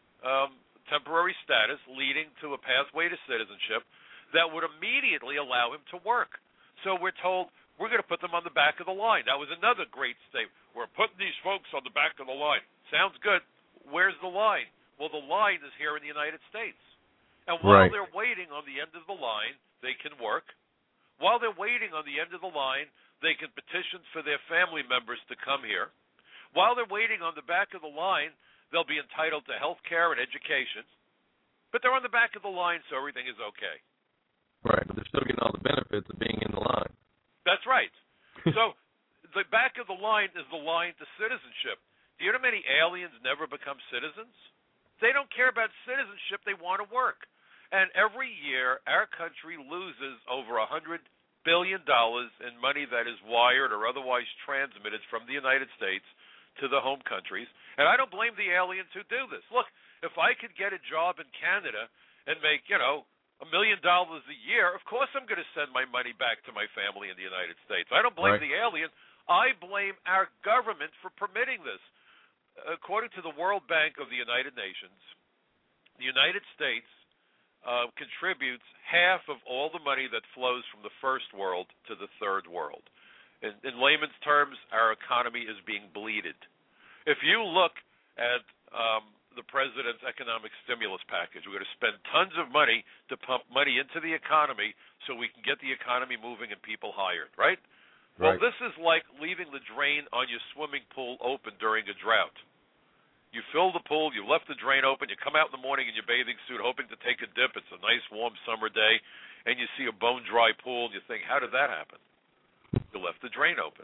temporary status leading to a pathway to citizenship that would immediately allow him to work. So we're told we're going to put them on the back of the line. That was another great statement. We're putting these folks on the back of the line. Sounds good. Where's the line? Well, the line is here in the United States. And while they're waiting on the end of the line, they can work. While they're waiting on the end of the line, they can petition for their family members to come here. While they're waiting on the back of the line, they'll be entitled to health care and education. But they're on the back of the line, so everything is okay. Right, but they're still getting all the benefits of being in the line. That's right. So the back of the line is the line to citizenship. Do you know many aliens never become citizens? They don't care about citizenship. They want to work. And every year, our country loses over $100 billion in money that is wired or otherwise transmitted from the United States to the home countries. And I don't blame the aliens who do this. Look, if I could get a job in Canada and make, $1 million a year, of course I'm going to send my money back to my family in the United States. I don't blame the alien. I blame our government for permitting this. According to the World Bank of the United Nations, the United States contributes half of all the money that flows from the first world to the third world. In layman's terms, our economy is being bleeded. If you look at the president's economic stimulus package, we're going to spend tons of money to pump money into the economy so we can get the economy moving and people hired, right? Well, this is like leaving the drain on your swimming pool open during a drought. You fill the pool, you left the drain open, you come out in the morning in your bathing suit hoping to take a dip. It's a nice warm summer day, and you see a bone-dry pool, and you think, how did that happen? You left the drain open.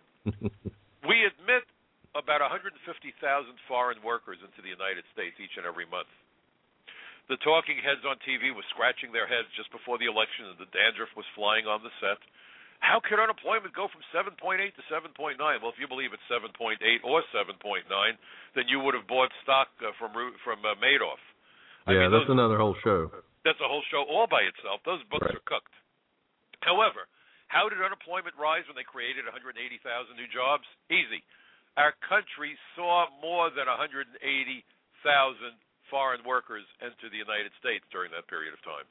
We admit about 150,000 foreign workers into the United States each and every month. The talking heads on TV were scratching their heads just before the election, and the dandruff was flying on the set. How could unemployment go from 7.8 to 7.9? Well, if you believe it's 7.8 or 7.9, then you would have bought stock from Madoff. That's another whole show. That's a whole show all by itself. Those books are cooked. However, how did unemployment rise when they created 180,000 new jobs? Easy. Our country saw more than 180,000 foreign workers enter the United States during that period of time.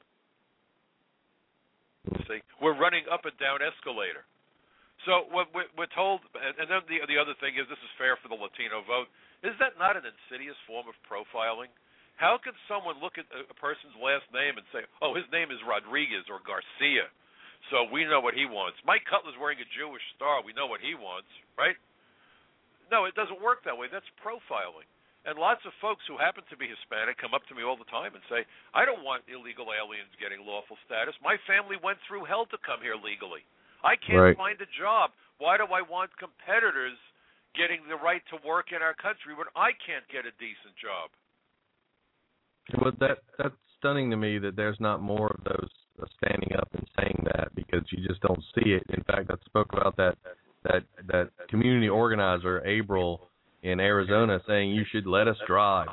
See, we're running up and down escalator. So what we're told, and then the other thing is, this is fair for the Latino vote. Is that not an insidious form of profiling? How can someone look at a person's last name and say, oh, his name is Rodriguez or Garcia, so we know what he wants? Mike Cutler's wearing a Jewish star. We know what he wants, right? No, it doesn't work that way. That's profiling. And lots of folks who happen to be Hispanic come up to me all the time and say, I don't want illegal aliens getting lawful status. My family went through hell to come here legally. I can't find a job. Why do I want competitors getting the right to work in our country when I can't get a decent job? Well, that's stunning to me that there's not more of those standing up and saying that, because you just don't see it. In fact, I spoke about that community organizer, April, in Arizona, saying you should let us drive.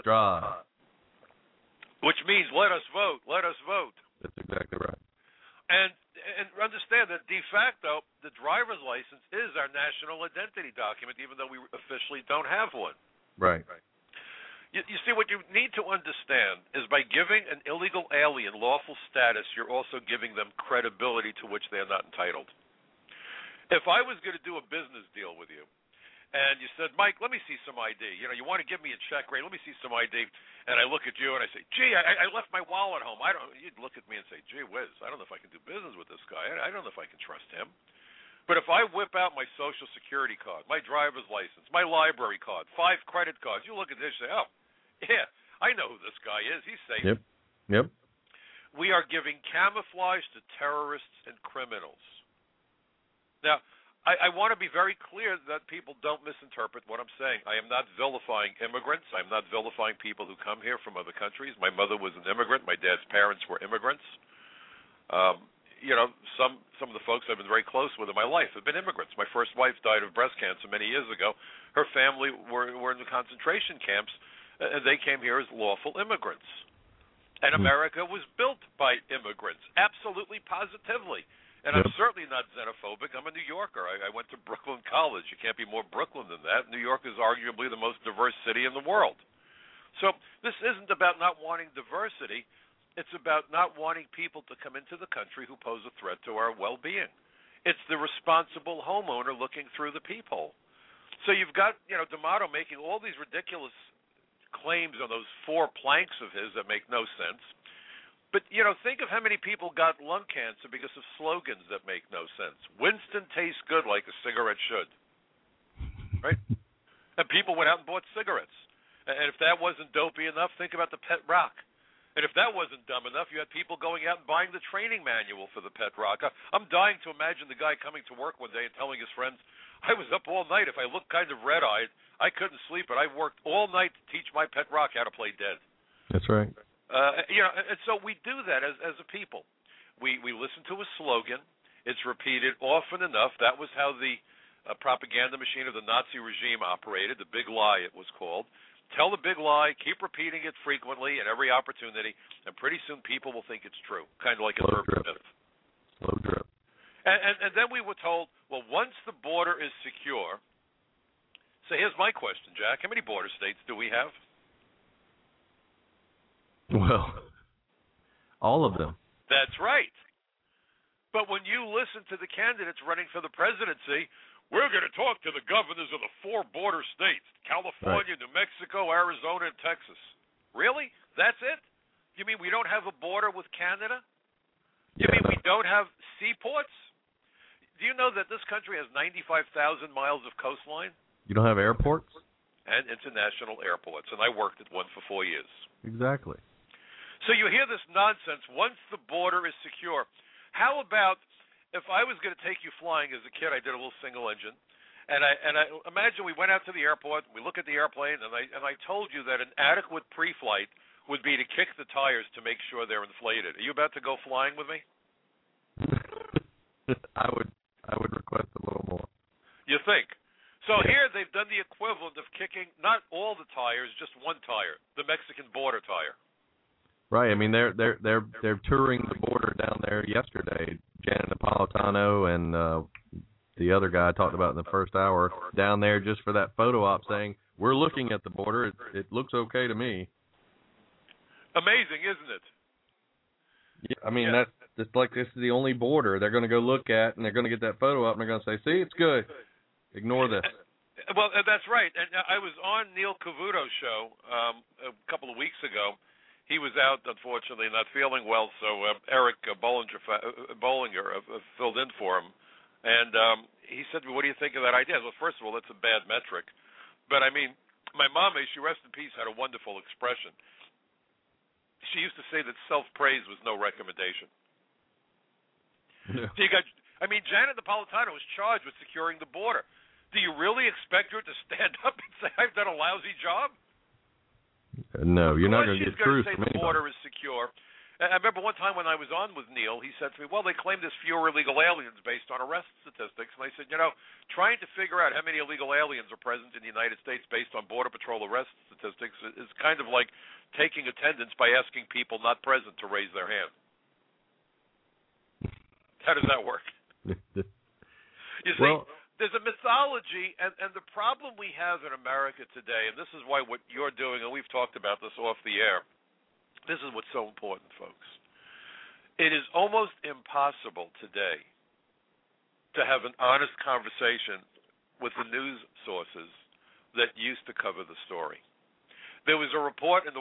Which means let us vote. That's exactly right. And understand that de facto, the driver's license is our national identity document, even though we officially don't have one. Right. You see, what you need to understand is by giving an illegal alien lawful status, you're also giving them credibility to which they are not entitled. If I was going to do a business deal with you, and you said, Mike, let me see some ID. You want to give me a check rate. Let me see some ID. And I look at you and I say, gee, I left my wallet home. You'd look at me and say, gee whiz, I don't know if I can do business with this guy. I don't know if I can trust him. But if I whip out my Social Security card, my driver's license, my library card, 5 credit cards, you look at this and say, oh, yeah, I know who this guy is. He's safe. Yep. We are giving camouflage to terrorists and criminals. Now, I want to be very clear that people don't misinterpret what I'm saying. I am not vilifying immigrants. I'm not vilifying people who come here from other countries. My mother was an immigrant. My dad's parents were immigrants. Some of the folks I've been very close with in my life have been immigrants. My first wife died of breast cancer many years ago. Her family were in the concentration camps, and they came here as lawful immigrants. And America was built by immigrants, absolutely, positively. And I'm certainly not xenophobic. I'm a New Yorker. I went to Brooklyn College. You can't be more Brooklyn than that. New York is arguably the most diverse city in the world. So this isn't about not wanting diversity. It's about not wanting people to come into the country who pose a threat to our well-being. It's the responsible homeowner looking through the peephole. So you've got, D'Amato making all these ridiculous claims on those 4 planks of his that make no sense. But, think of how many people got lung cancer because of slogans that make no sense. Winston tastes good like a cigarette should. Right? And people went out and bought cigarettes. And if that wasn't dopey enough, think about the Pet Rock. And if that wasn't dumb enough, you had people going out and buying the training manual for the Pet Rock. I'm dying to imagine the guy coming to work one day and telling his friends, I was up all night. If I looked kind of red-eyed, I couldn't sleep, but I worked all night to teach my Pet Rock how to play dead. That's right. And so we do that as a people. We listen to a slogan. It's repeated often enough. That was how the propaganda machine of the Nazi regime operated, the big lie it was called. Tell the big lie, keep repeating it frequently at every opportunity, and pretty soon people will think it's true, kind of like an urban myth. Slow drip. And then we were told, well, once the border is secure, so here's my question, Jack. How many border states do we have? Well, all of them. That's right. But when you listen to the candidates running for the presidency, we're going to talk to the governors of the 4 border states, California, New Mexico, Arizona, and Texas. Really? That's it? You mean we don't have a border with Canada? You mean we don't have seaports? Do you know that this country has 95,000 miles of coastline? You don't have airports? And international airports, and I worked at one for 4 years. Exactly. So you hear this nonsense, once the border is secure. How about if I was going to take you flying as a kid, I did a little single engine, and I imagine we went out to the airport, we look at the airplane, and I told you that an adequate pre-flight would be to kick the tires to make sure they're inflated. Are you about to go flying with me? I would request a little more. You think? So here they've done the equivalent of kicking not all the tires, just one tire, the Mexican border tire. Right. I mean, they're touring the border down there yesterday. Janet Napolitano and the other guy I talked about in the first hour down there just for that photo op, saying we're looking at the border. It looks okay to me. Amazing, isn't it? Yeah. I mean, that's just like this is the only border they're going to go look at, and they're going to get that photo up, and they're going to say, "See, it's good. Ignore this." Well, that's right. And I was on Neil Cavuto's show a couple of weeks ago. He was out, unfortunately, not feeling well, so Eric Bollinger filled in for him. And he said to me, what do you think of that idea? Well, first of all, that's a bad metric. But, I mean, my mom, may she rest in peace, had a wonderful expression. She used to say that self-praise was no recommendation. Yeah. So Janet Napolitano was charged with securing the border. Do you really expect her to stand up and say, I've done a lousy job? No, you're not going to get truth from anybody. She's going to say the border is secure. I remember one time when I was on with Neil, he said to me, well, they claim there's fewer illegal aliens based on arrest statistics. And I said, trying to figure out how many illegal aliens are present in the United States based on Border Patrol arrest statistics is kind of like taking attendance by asking people not present to raise their hand. How does that work? You see, there's a mythology, and the problem we have in America today, and this is why what you're doing, and we've talked about this off the air, this is what's so important, folks. It is almost impossible today to have an honest conversation with the news sources that used to cover the story. There was a report in the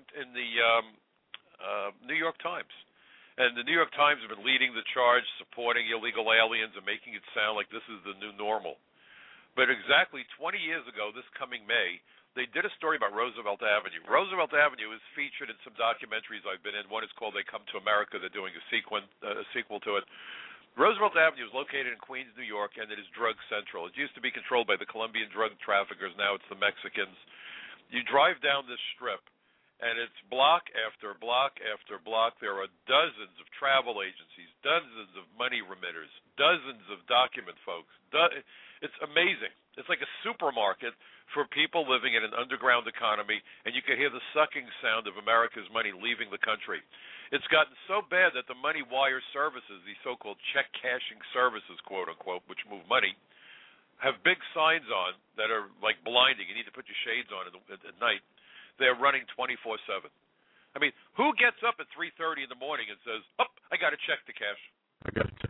New York Times. And the New York Times have been leading the charge, supporting illegal aliens and making it sound like this is the new normal. But exactly 20 years ago, this coming May, they did a story about Roosevelt Avenue. Roosevelt Avenue is featured in some documentaries I've been in. One is called They Come to America. They're doing a sequel to it. Roosevelt Avenue is located in Queens, New York, and it is drug central. It used to be controlled by the Colombian drug traffickers. Now it's the Mexicans. You drive down this strip, and it's block after block after block. There are dozens of travel agencies, dozens of money remitters, dozens of document folks. It's amazing. It's like a supermarket for people living in an underground economy, and you can hear the sucking sound of America's money leaving the country. It's gotten so bad that the money wire services, these so-called check cashing services, quote unquote, which move money, have big signs on that are like blinding. You need to put your shades on at night. They're running 24/7. I mean, who gets up at 3:30 in the morning and says, "Oh, I got a check to cash"? I got to.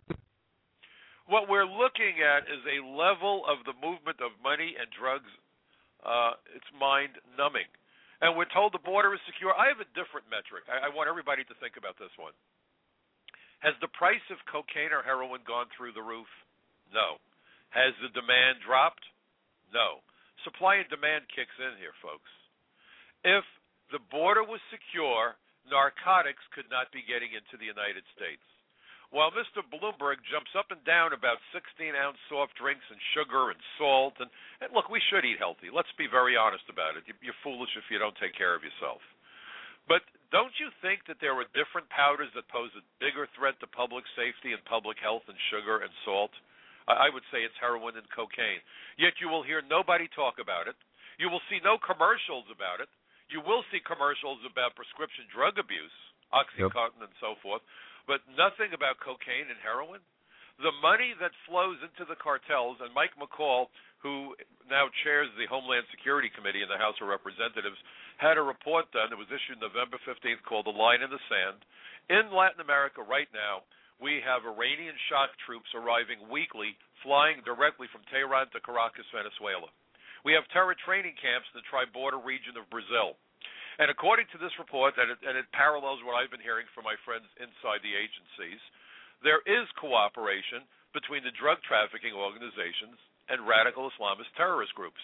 What we're looking at is a level of the movement of money and drugs. It's mind-numbing. And we're told the border is secure. I have a different metric. I want everybody to think about this one. Has the price of cocaine or heroin gone through the roof? No. Has the demand dropped? No. Supply and demand kicks in here, folks. If the border was secure, narcotics could not be getting into the United States. While Mr. Bloomberg jumps up and down about 16-ounce soft drinks and sugar and salt, and look, we should eat healthy. Let's be very honest about it. You're foolish if you don't take care of yourself. But don't you think that there are different powders that pose a bigger threat to public safety and public health than sugar and salt? I would say it's heroin and cocaine. Yet you will hear nobody talk about it. You will see no commercials about it. You will see commercials about prescription drug abuse, OxyContin and so forth, but nothing about cocaine and heroin. The money that flows into the cartels, and Mike McCall, who now chairs the Homeland Security Committee in the House of Representatives, had a report done that was issued November 15th called The Line in the Sand. In Latin America right now, we have Iranian shock troops arriving weekly, flying directly from Tehran to Caracas, Venezuela. We have terror training camps in the tri-border region of Brazil. And according to this report, and it parallels what I've been hearing from my friends inside the agencies, there is cooperation between the drug trafficking organizations and radical Islamist terrorist groups.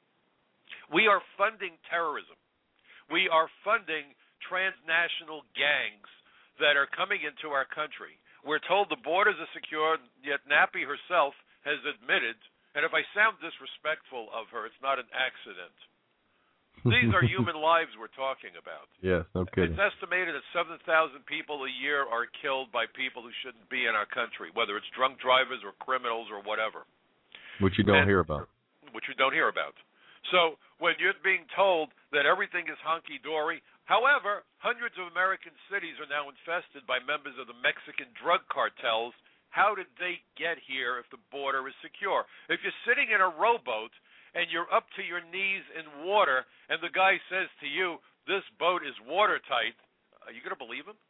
We are funding terrorism. We are funding transnational gangs that are coming into our country. We're told the borders are secure, yet Nappy herself has admitted, and if I sound disrespectful of her, it's not an accident. These are human lives we're talking about. Yes, no kidding. It's estimated that 7,000 people a year are killed by people who shouldn't be in our country, whether it's drunk drivers or criminals or whatever. Which you don't hear about. Which you don't hear about. So when you're being told that everything is hunky-dory, however, hundreds of American cities are now infested by members of the Mexican drug cartels. How did they get here if the border is secure? If you're sitting in a rowboat and you're up to your knees in water, and the guy says to you, "This boat is watertight," are you going to believe him?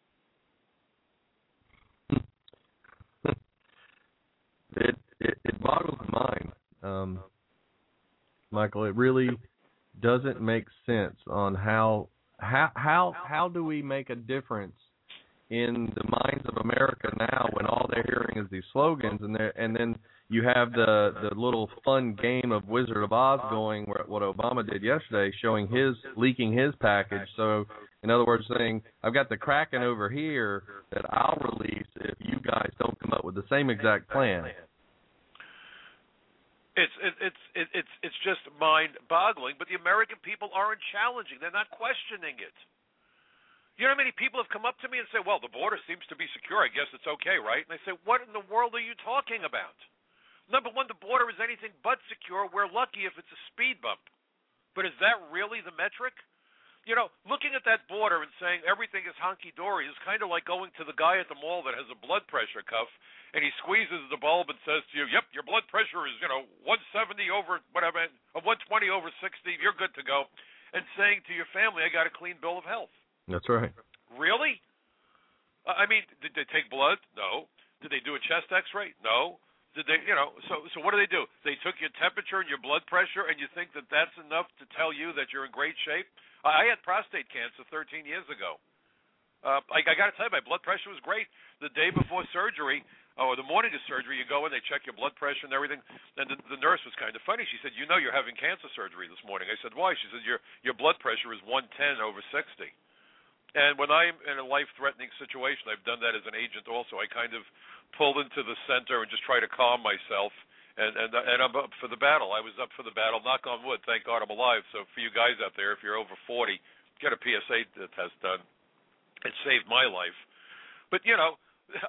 It boggles the mind, Michael. It really doesn't make sense on how do we make a difference in the minds of America now when all they're hearing is these slogans, and then you have the little fun game of Wizard of Oz going, where what Obama did yesterday, showing leaking his package. So, in other words, saying, I've got the Kraken over here that I'll release if you guys don't come up with the same exact plan. It's just mind-boggling, but the American people aren't challenging. They're not questioning it. You know how many people have come up to me and say, well, the border seems to be secure. I guess it's okay, right? And I say, what in the world are you talking about? Number one, the border is anything but secure. We're lucky if it's a speed bump. But is that really the metric? You know, looking at that border and saying everything is hunky-dory is kind of like going to the guy at the mall that has a blood pressure cuff, and he squeezes the bulb and says to you, yep, your blood pressure is, 170 over whatever, 120 over 60, you're good to go. And saying to your family, I got a clean bill of health. That's right. Really? I mean, did they take blood? No. Did they do a chest X-ray? No. Did they, so what do? They took your temperature and your blood pressure, and you think that that's enough to tell you that you're in great shape? I had prostate cancer 13 years ago. I got to tell you, my blood pressure was great. The day before surgery, or the morning of surgery, you go in, they check your blood pressure and everything, and the nurse was kind of funny. She said, you're having cancer surgery this morning. I said, why? She said, your blood pressure is 110 over 60. And when I'm in a life-threatening situation, I've done that as an agent also. I kind of pull into the center and just try to calm myself, and I'm up for the battle. I was up for the battle. Knock on wood. Thank God I'm alive. So for you guys out there, if you're over 40, get a PSA test done. It saved my life. But, you know,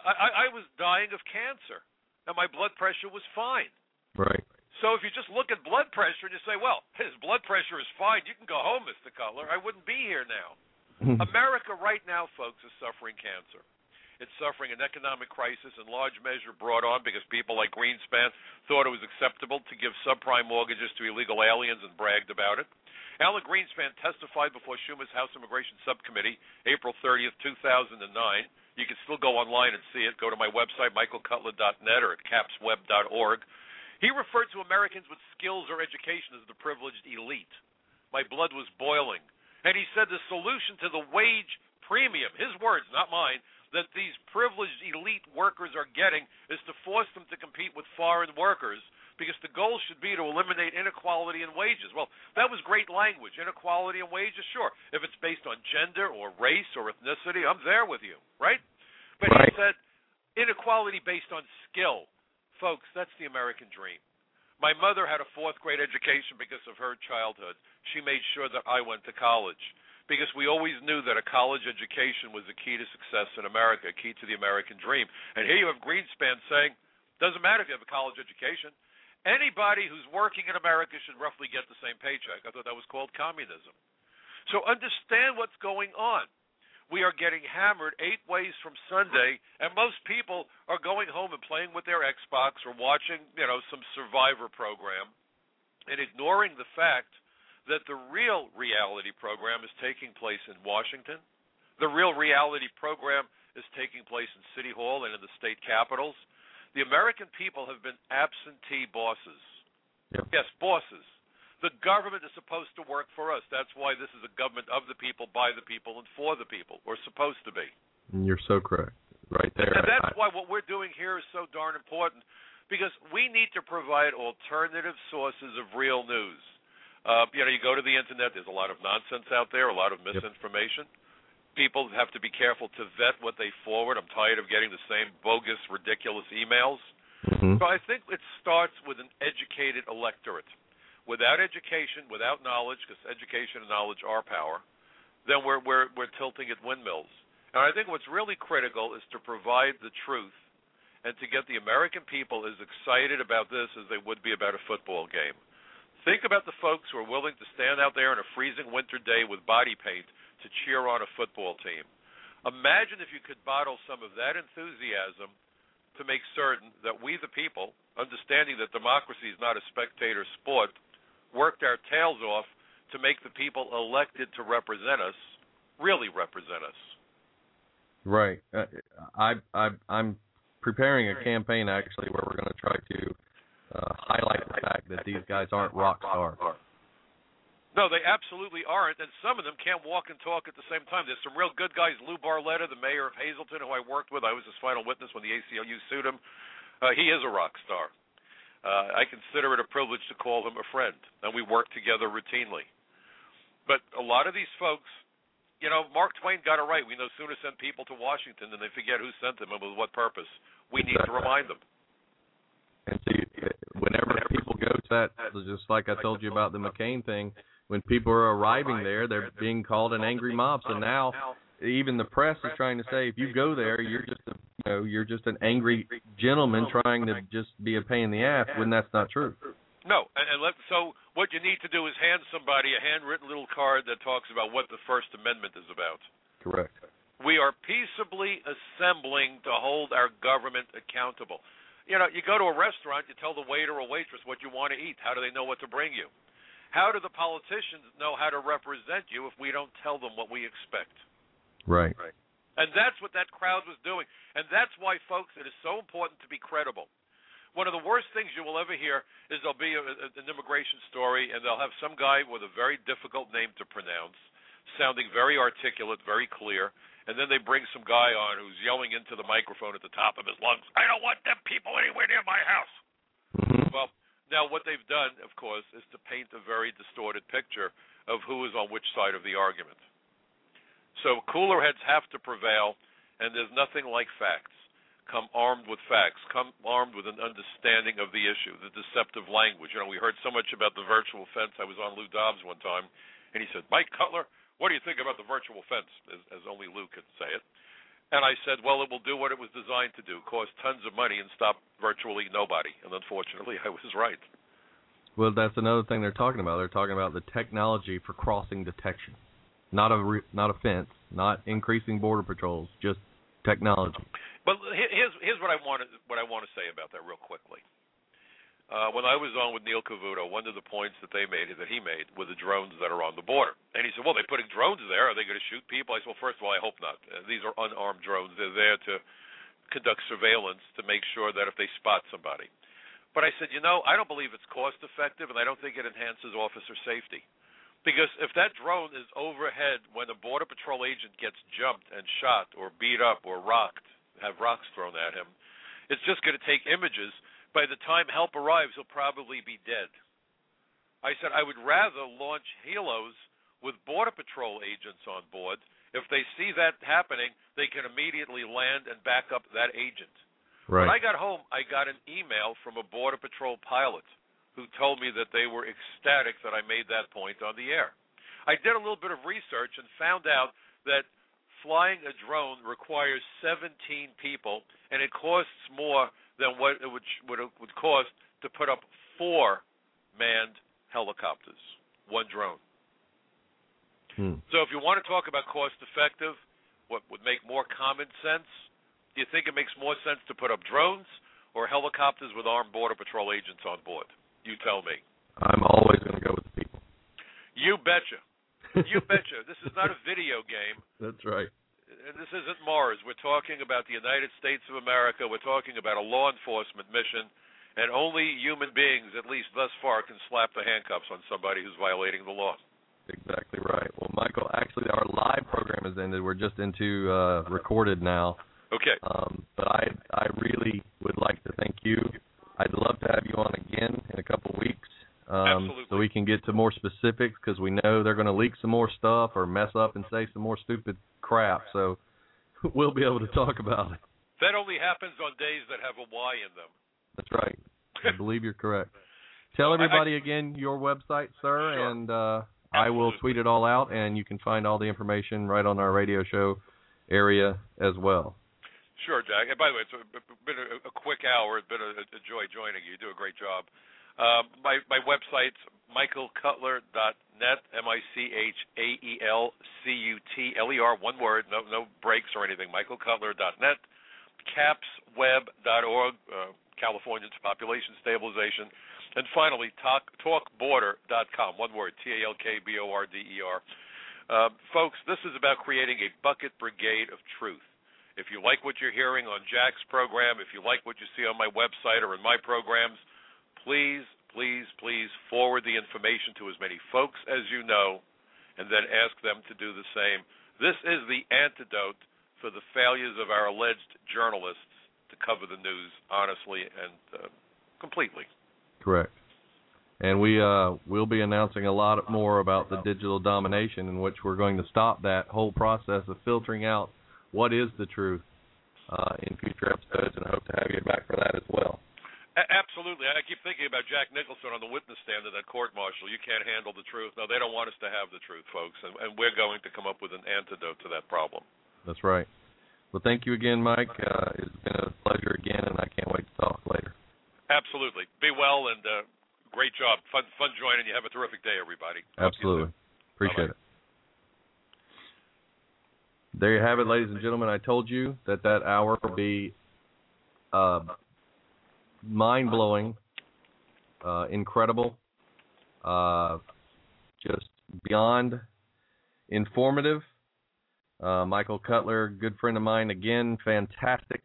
I was dying of cancer, and my blood pressure was fine. Right. So if you just look at blood pressure and you say, well, his blood pressure is fine, you can go home, Mr. Cutler, I wouldn't be here now. America right now, folks, is suffering cancer. It's suffering an economic crisis in large measure brought on because people like Greenspan thought it was acceptable to give subprime mortgages to illegal aliens and bragged about it. Alan Greenspan testified before Schumer's House Immigration Subcommittee April 30th, 2009. You can still go online and see it. Go to my website, michaelcutler.net or at capsweb.org. He referred to Americans with skills or education as the privileged elite. My blood was boiling. And he said the solution to the wage premium, his words, not mine, that these privileged elite workers are getting is to force them to compete with foreign workers because the goal should be to eliminate inequality in wages. Well, that was great language. Inequality in wages, sure. If it's based on gender or race or ethnicity, I'm there with you, right? But He said inequality based on skill. Folks, that's the American dream. My mother had a fourth-grade education because of her childhood. She made sure that I went to college because we always knew that a college education was the key to success in America, a key to the American dream. And here you have Greenspan saying, doesn't matter if you have a college education. Anybody who's working in America should roughly get the same paycheck. I thought that was called communism. So understand what's going on. We are getting hammered 8 ways from Sunday, and most people are going home and playing with their Xbox or watching, some Survivor program and ignoring the fact that the real reality program is taking place in Washington. The real reality program is taking place in City Hall and in the state capitals. The American people have been absentee bosses. Yep. Yes, bosses. The government is supposed to work for us. That's why this is a government of the people, by the people, and for the people, or supposed to be. You're so correct. Right there. And that's why what we're doing here is so darn important, because we need to provide alternative sources of real news. You go to the Internet, there's a lot of nonsense out there, a lot of misinformation. Yep. People have to be careful to vet what they forward. I'm tired of getting the same bogus, ridiculous emails. So I think it starts with an educated electorate. Without education, without knowledge, because education and knowledge are power, then we're tilting at windmills. And I think what's really critical is to provide the truth and to get the American people as excited about this as they would be about a football game. Think about the folks who are willing to stand out there on a freezing winter day with body paint to cheer on a football team. Imagine if you could bottle some of that enthusiasm to make certain that we, the people, understanding that democracy is not a spectator sport, worked our tails off to make the people elected to represent us really represent us. Right. I'm preparing a campaign actually where we're going to try to highlight the fact that these guys aren't rock stars. No, they absolutely aren't, and some of them can't walk and talk at the same time. There's some real good guys. Lou Barletta, the mayor of Hazleton, who I worked with, I was his final witness when the ACLU sued him. He is a rock star. I consider it a privilege to call him a friend, and we work together routinely. But a lot of these folks, Mark Twain got it right. We no sooner send people to Washington than they forget who sent them and with what purpose. We need to remind them. And see, whenever people go to that, just like I told you about the McCain thing, when people are arriving there, they're being called an angry mob. So now even the press is trying to say, if you go there, you're just an angry gentleman trying to just be a pain in the ass, when that's not true. No, so what you need to do is hand somebody a handwritten little card that talks about what the First Amendment is about. Correct. We are peaceably assembling to hold our government accountable. You go to a restaurant, you tell the waiter or waitress what you want to eat. How do they know what to bring you? How do the politicians know how to represent you if we don't tell them what we expect? Right. And that's what that crowd was doing. And that's why, folks, it is so important to be credible. One of the worst things you will ever hear is there'll be an immigration story, and they'll have some guy with a very difficult name to pronounce, sounding very articulate, very clear, and then they bring some guy on who's yelling into the microphone at the top of his lungs, I don't want them people anywhere near my house. Well, now what they've done, of course, is to paint a very distorted picture of who is on which side of the argument. So cooler heads have to prevail, and there's nothing like facts. Come armed with facts. Come armed with an understanding of the issue, the deceptive language. You know, we heard so much about the virtual fence. I was on Lou Dobbs one time, and he said, Mike Cutler, what do you think about the virtual fence, as only Lou could say it. And I said, well, it will do what it was designed to do, cost tons of money and stop virtually nobody. And unfortunately, I was right. Well, that's another thing they're talking about. They're talking about the technology for crossing detection. Not a fence, not increasing border patrols, just technology. But here's what I want to say about that real quickly. When I was on with Neil Cavuto, one of the points that he made were the drones that are on the border. And he said, well, they're putting drones there. Are they going to shoot people? I said, well, first of all, I hope not. These are unarmed drones. They're there to conduct surveillance to make sure that if they spot somebody. But I said, I don't believe it's cost effective, and I don't think it enhances officer safety. Because if that drone is overhead when a Border Patrol agent gets jumped and shot or beat up or have rocks thrown at him, it's just going to take images. By the time help arrives, he'll probably be dead. I said I would rather launch helos with Border Patrol agents on board. If they see that happening, they can immediately land and back up that agent. Right. When I got home, I got an email from a Border Patrol pilot who told me that they were ecstatic that I made that point on the air. I did a little bit of research and found out that flying a drone requires 17 people, and it costs more than what it would cost to put up 4 manned helicopters, one drone. So if you want to talk about cost effective, what would make more common sense, do you think it makes more sense to put up drones or helicopters with armed Border Patrol agents on board? You tell me. I'm always going to go with the people. You betcha. You betcha. This is not a video game. That's right. This isn't Mars. We're talking about the United States of America. We're talking about a law enforcement mission, and only human beings, at least thus far, can slap the handcuffs on somebody who's violating the law. Exactly right. Well, Michael, actually, our live program has ended. We're just into recorded now. Okay. But I really would like to thank you. I'd love to have you on again in a couple of weeks. Absolutely. So we can get to more specifics, because we know they're going to leak some more stuff or mess up and say some more stupid crap. So we'll be able to talk about it. That only happens on days that have a Y in them. That's right. I believe you're correct. Tell everybody again your website, sir, sure. And I will tweet it all out, and you can find all the information right on our radio show area as well. Sure, Jack. And by the way, it's been a quick hour. It's been a joy joining you. You do a great job. My website's michaelcutler.net, MichaelCutler, one word, no breaks or anything, michaelcutler.net, capsweb.org, Californians Population Stabilization, and finally, talkborder.com, one word, TALKBORDER. Folks, this is about creating a bucket brigade of truth. If you like what you're hearing on Jack's program, if you like what you see on my website or in my programs, please, please, please forward the information to as many folks as you know, and then ask them to do the same. This is the antidote for the failures of our alleged journalists to cover the news honestly and completely. Correct. And we'll be announcing a lot more about the digital domination, in which we're going to stop that whole process of filtering out what is the truth in future episodes, and I hope to have you back for that as well. Absolutely. I keep thinking about Jack Nicholson on the witness stand of that court-martial. You can't handle the truth. No, they don't want us to have the truth, folks, and we're going to come up with an antidote to that problem. That's right. Well, thank you again, Mike. It's been a pleasure again, and I can't wait to talk later. Absolutely. Be well, and great job. Fun joining you. Have a terrific day, everybody. Absolutely. Appreciate it. There you have it, ladies and gentlemen. I told you that hour will be mind-blowing, incredible, just beyond informative. Michael Cutler, good friend of mine, again, fantastic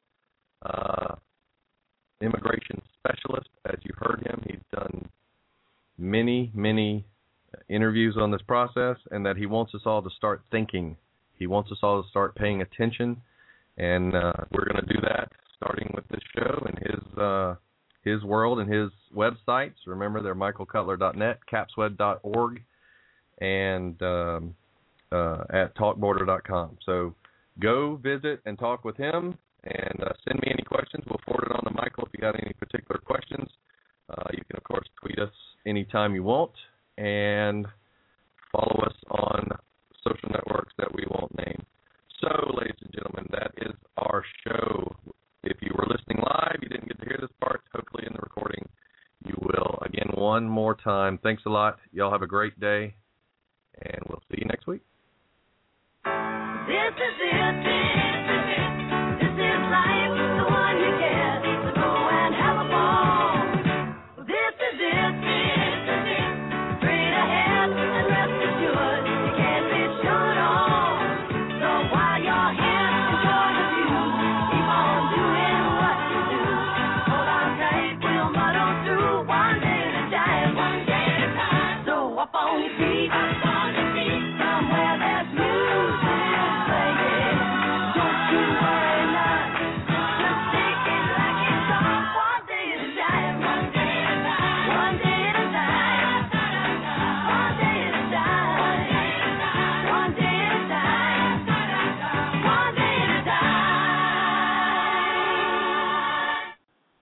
immigration specialist. As you heard him, he's done many, many interviews on this process, and that he wants us all to start thinking. He wants us all to start paying attention, and we're going to do that starting with this show and his world and his websites. Remember, they're michaelcutler.net, capsweb.org, and at talkborder.com. So go visit and talk with him, and send me any questions. We'll forward it on to Michael if you got any particular questions. You can, of course, tweet us anytime you want, and follow us on social networks that we won't name. So, ladies and gentlemen, that is our show. If you were listening live, you didn't get to hear this part, hopefully in the recording you will. Again, one more time, thanks a lot. Y'all have a great day, and we'll see you next week. This is it.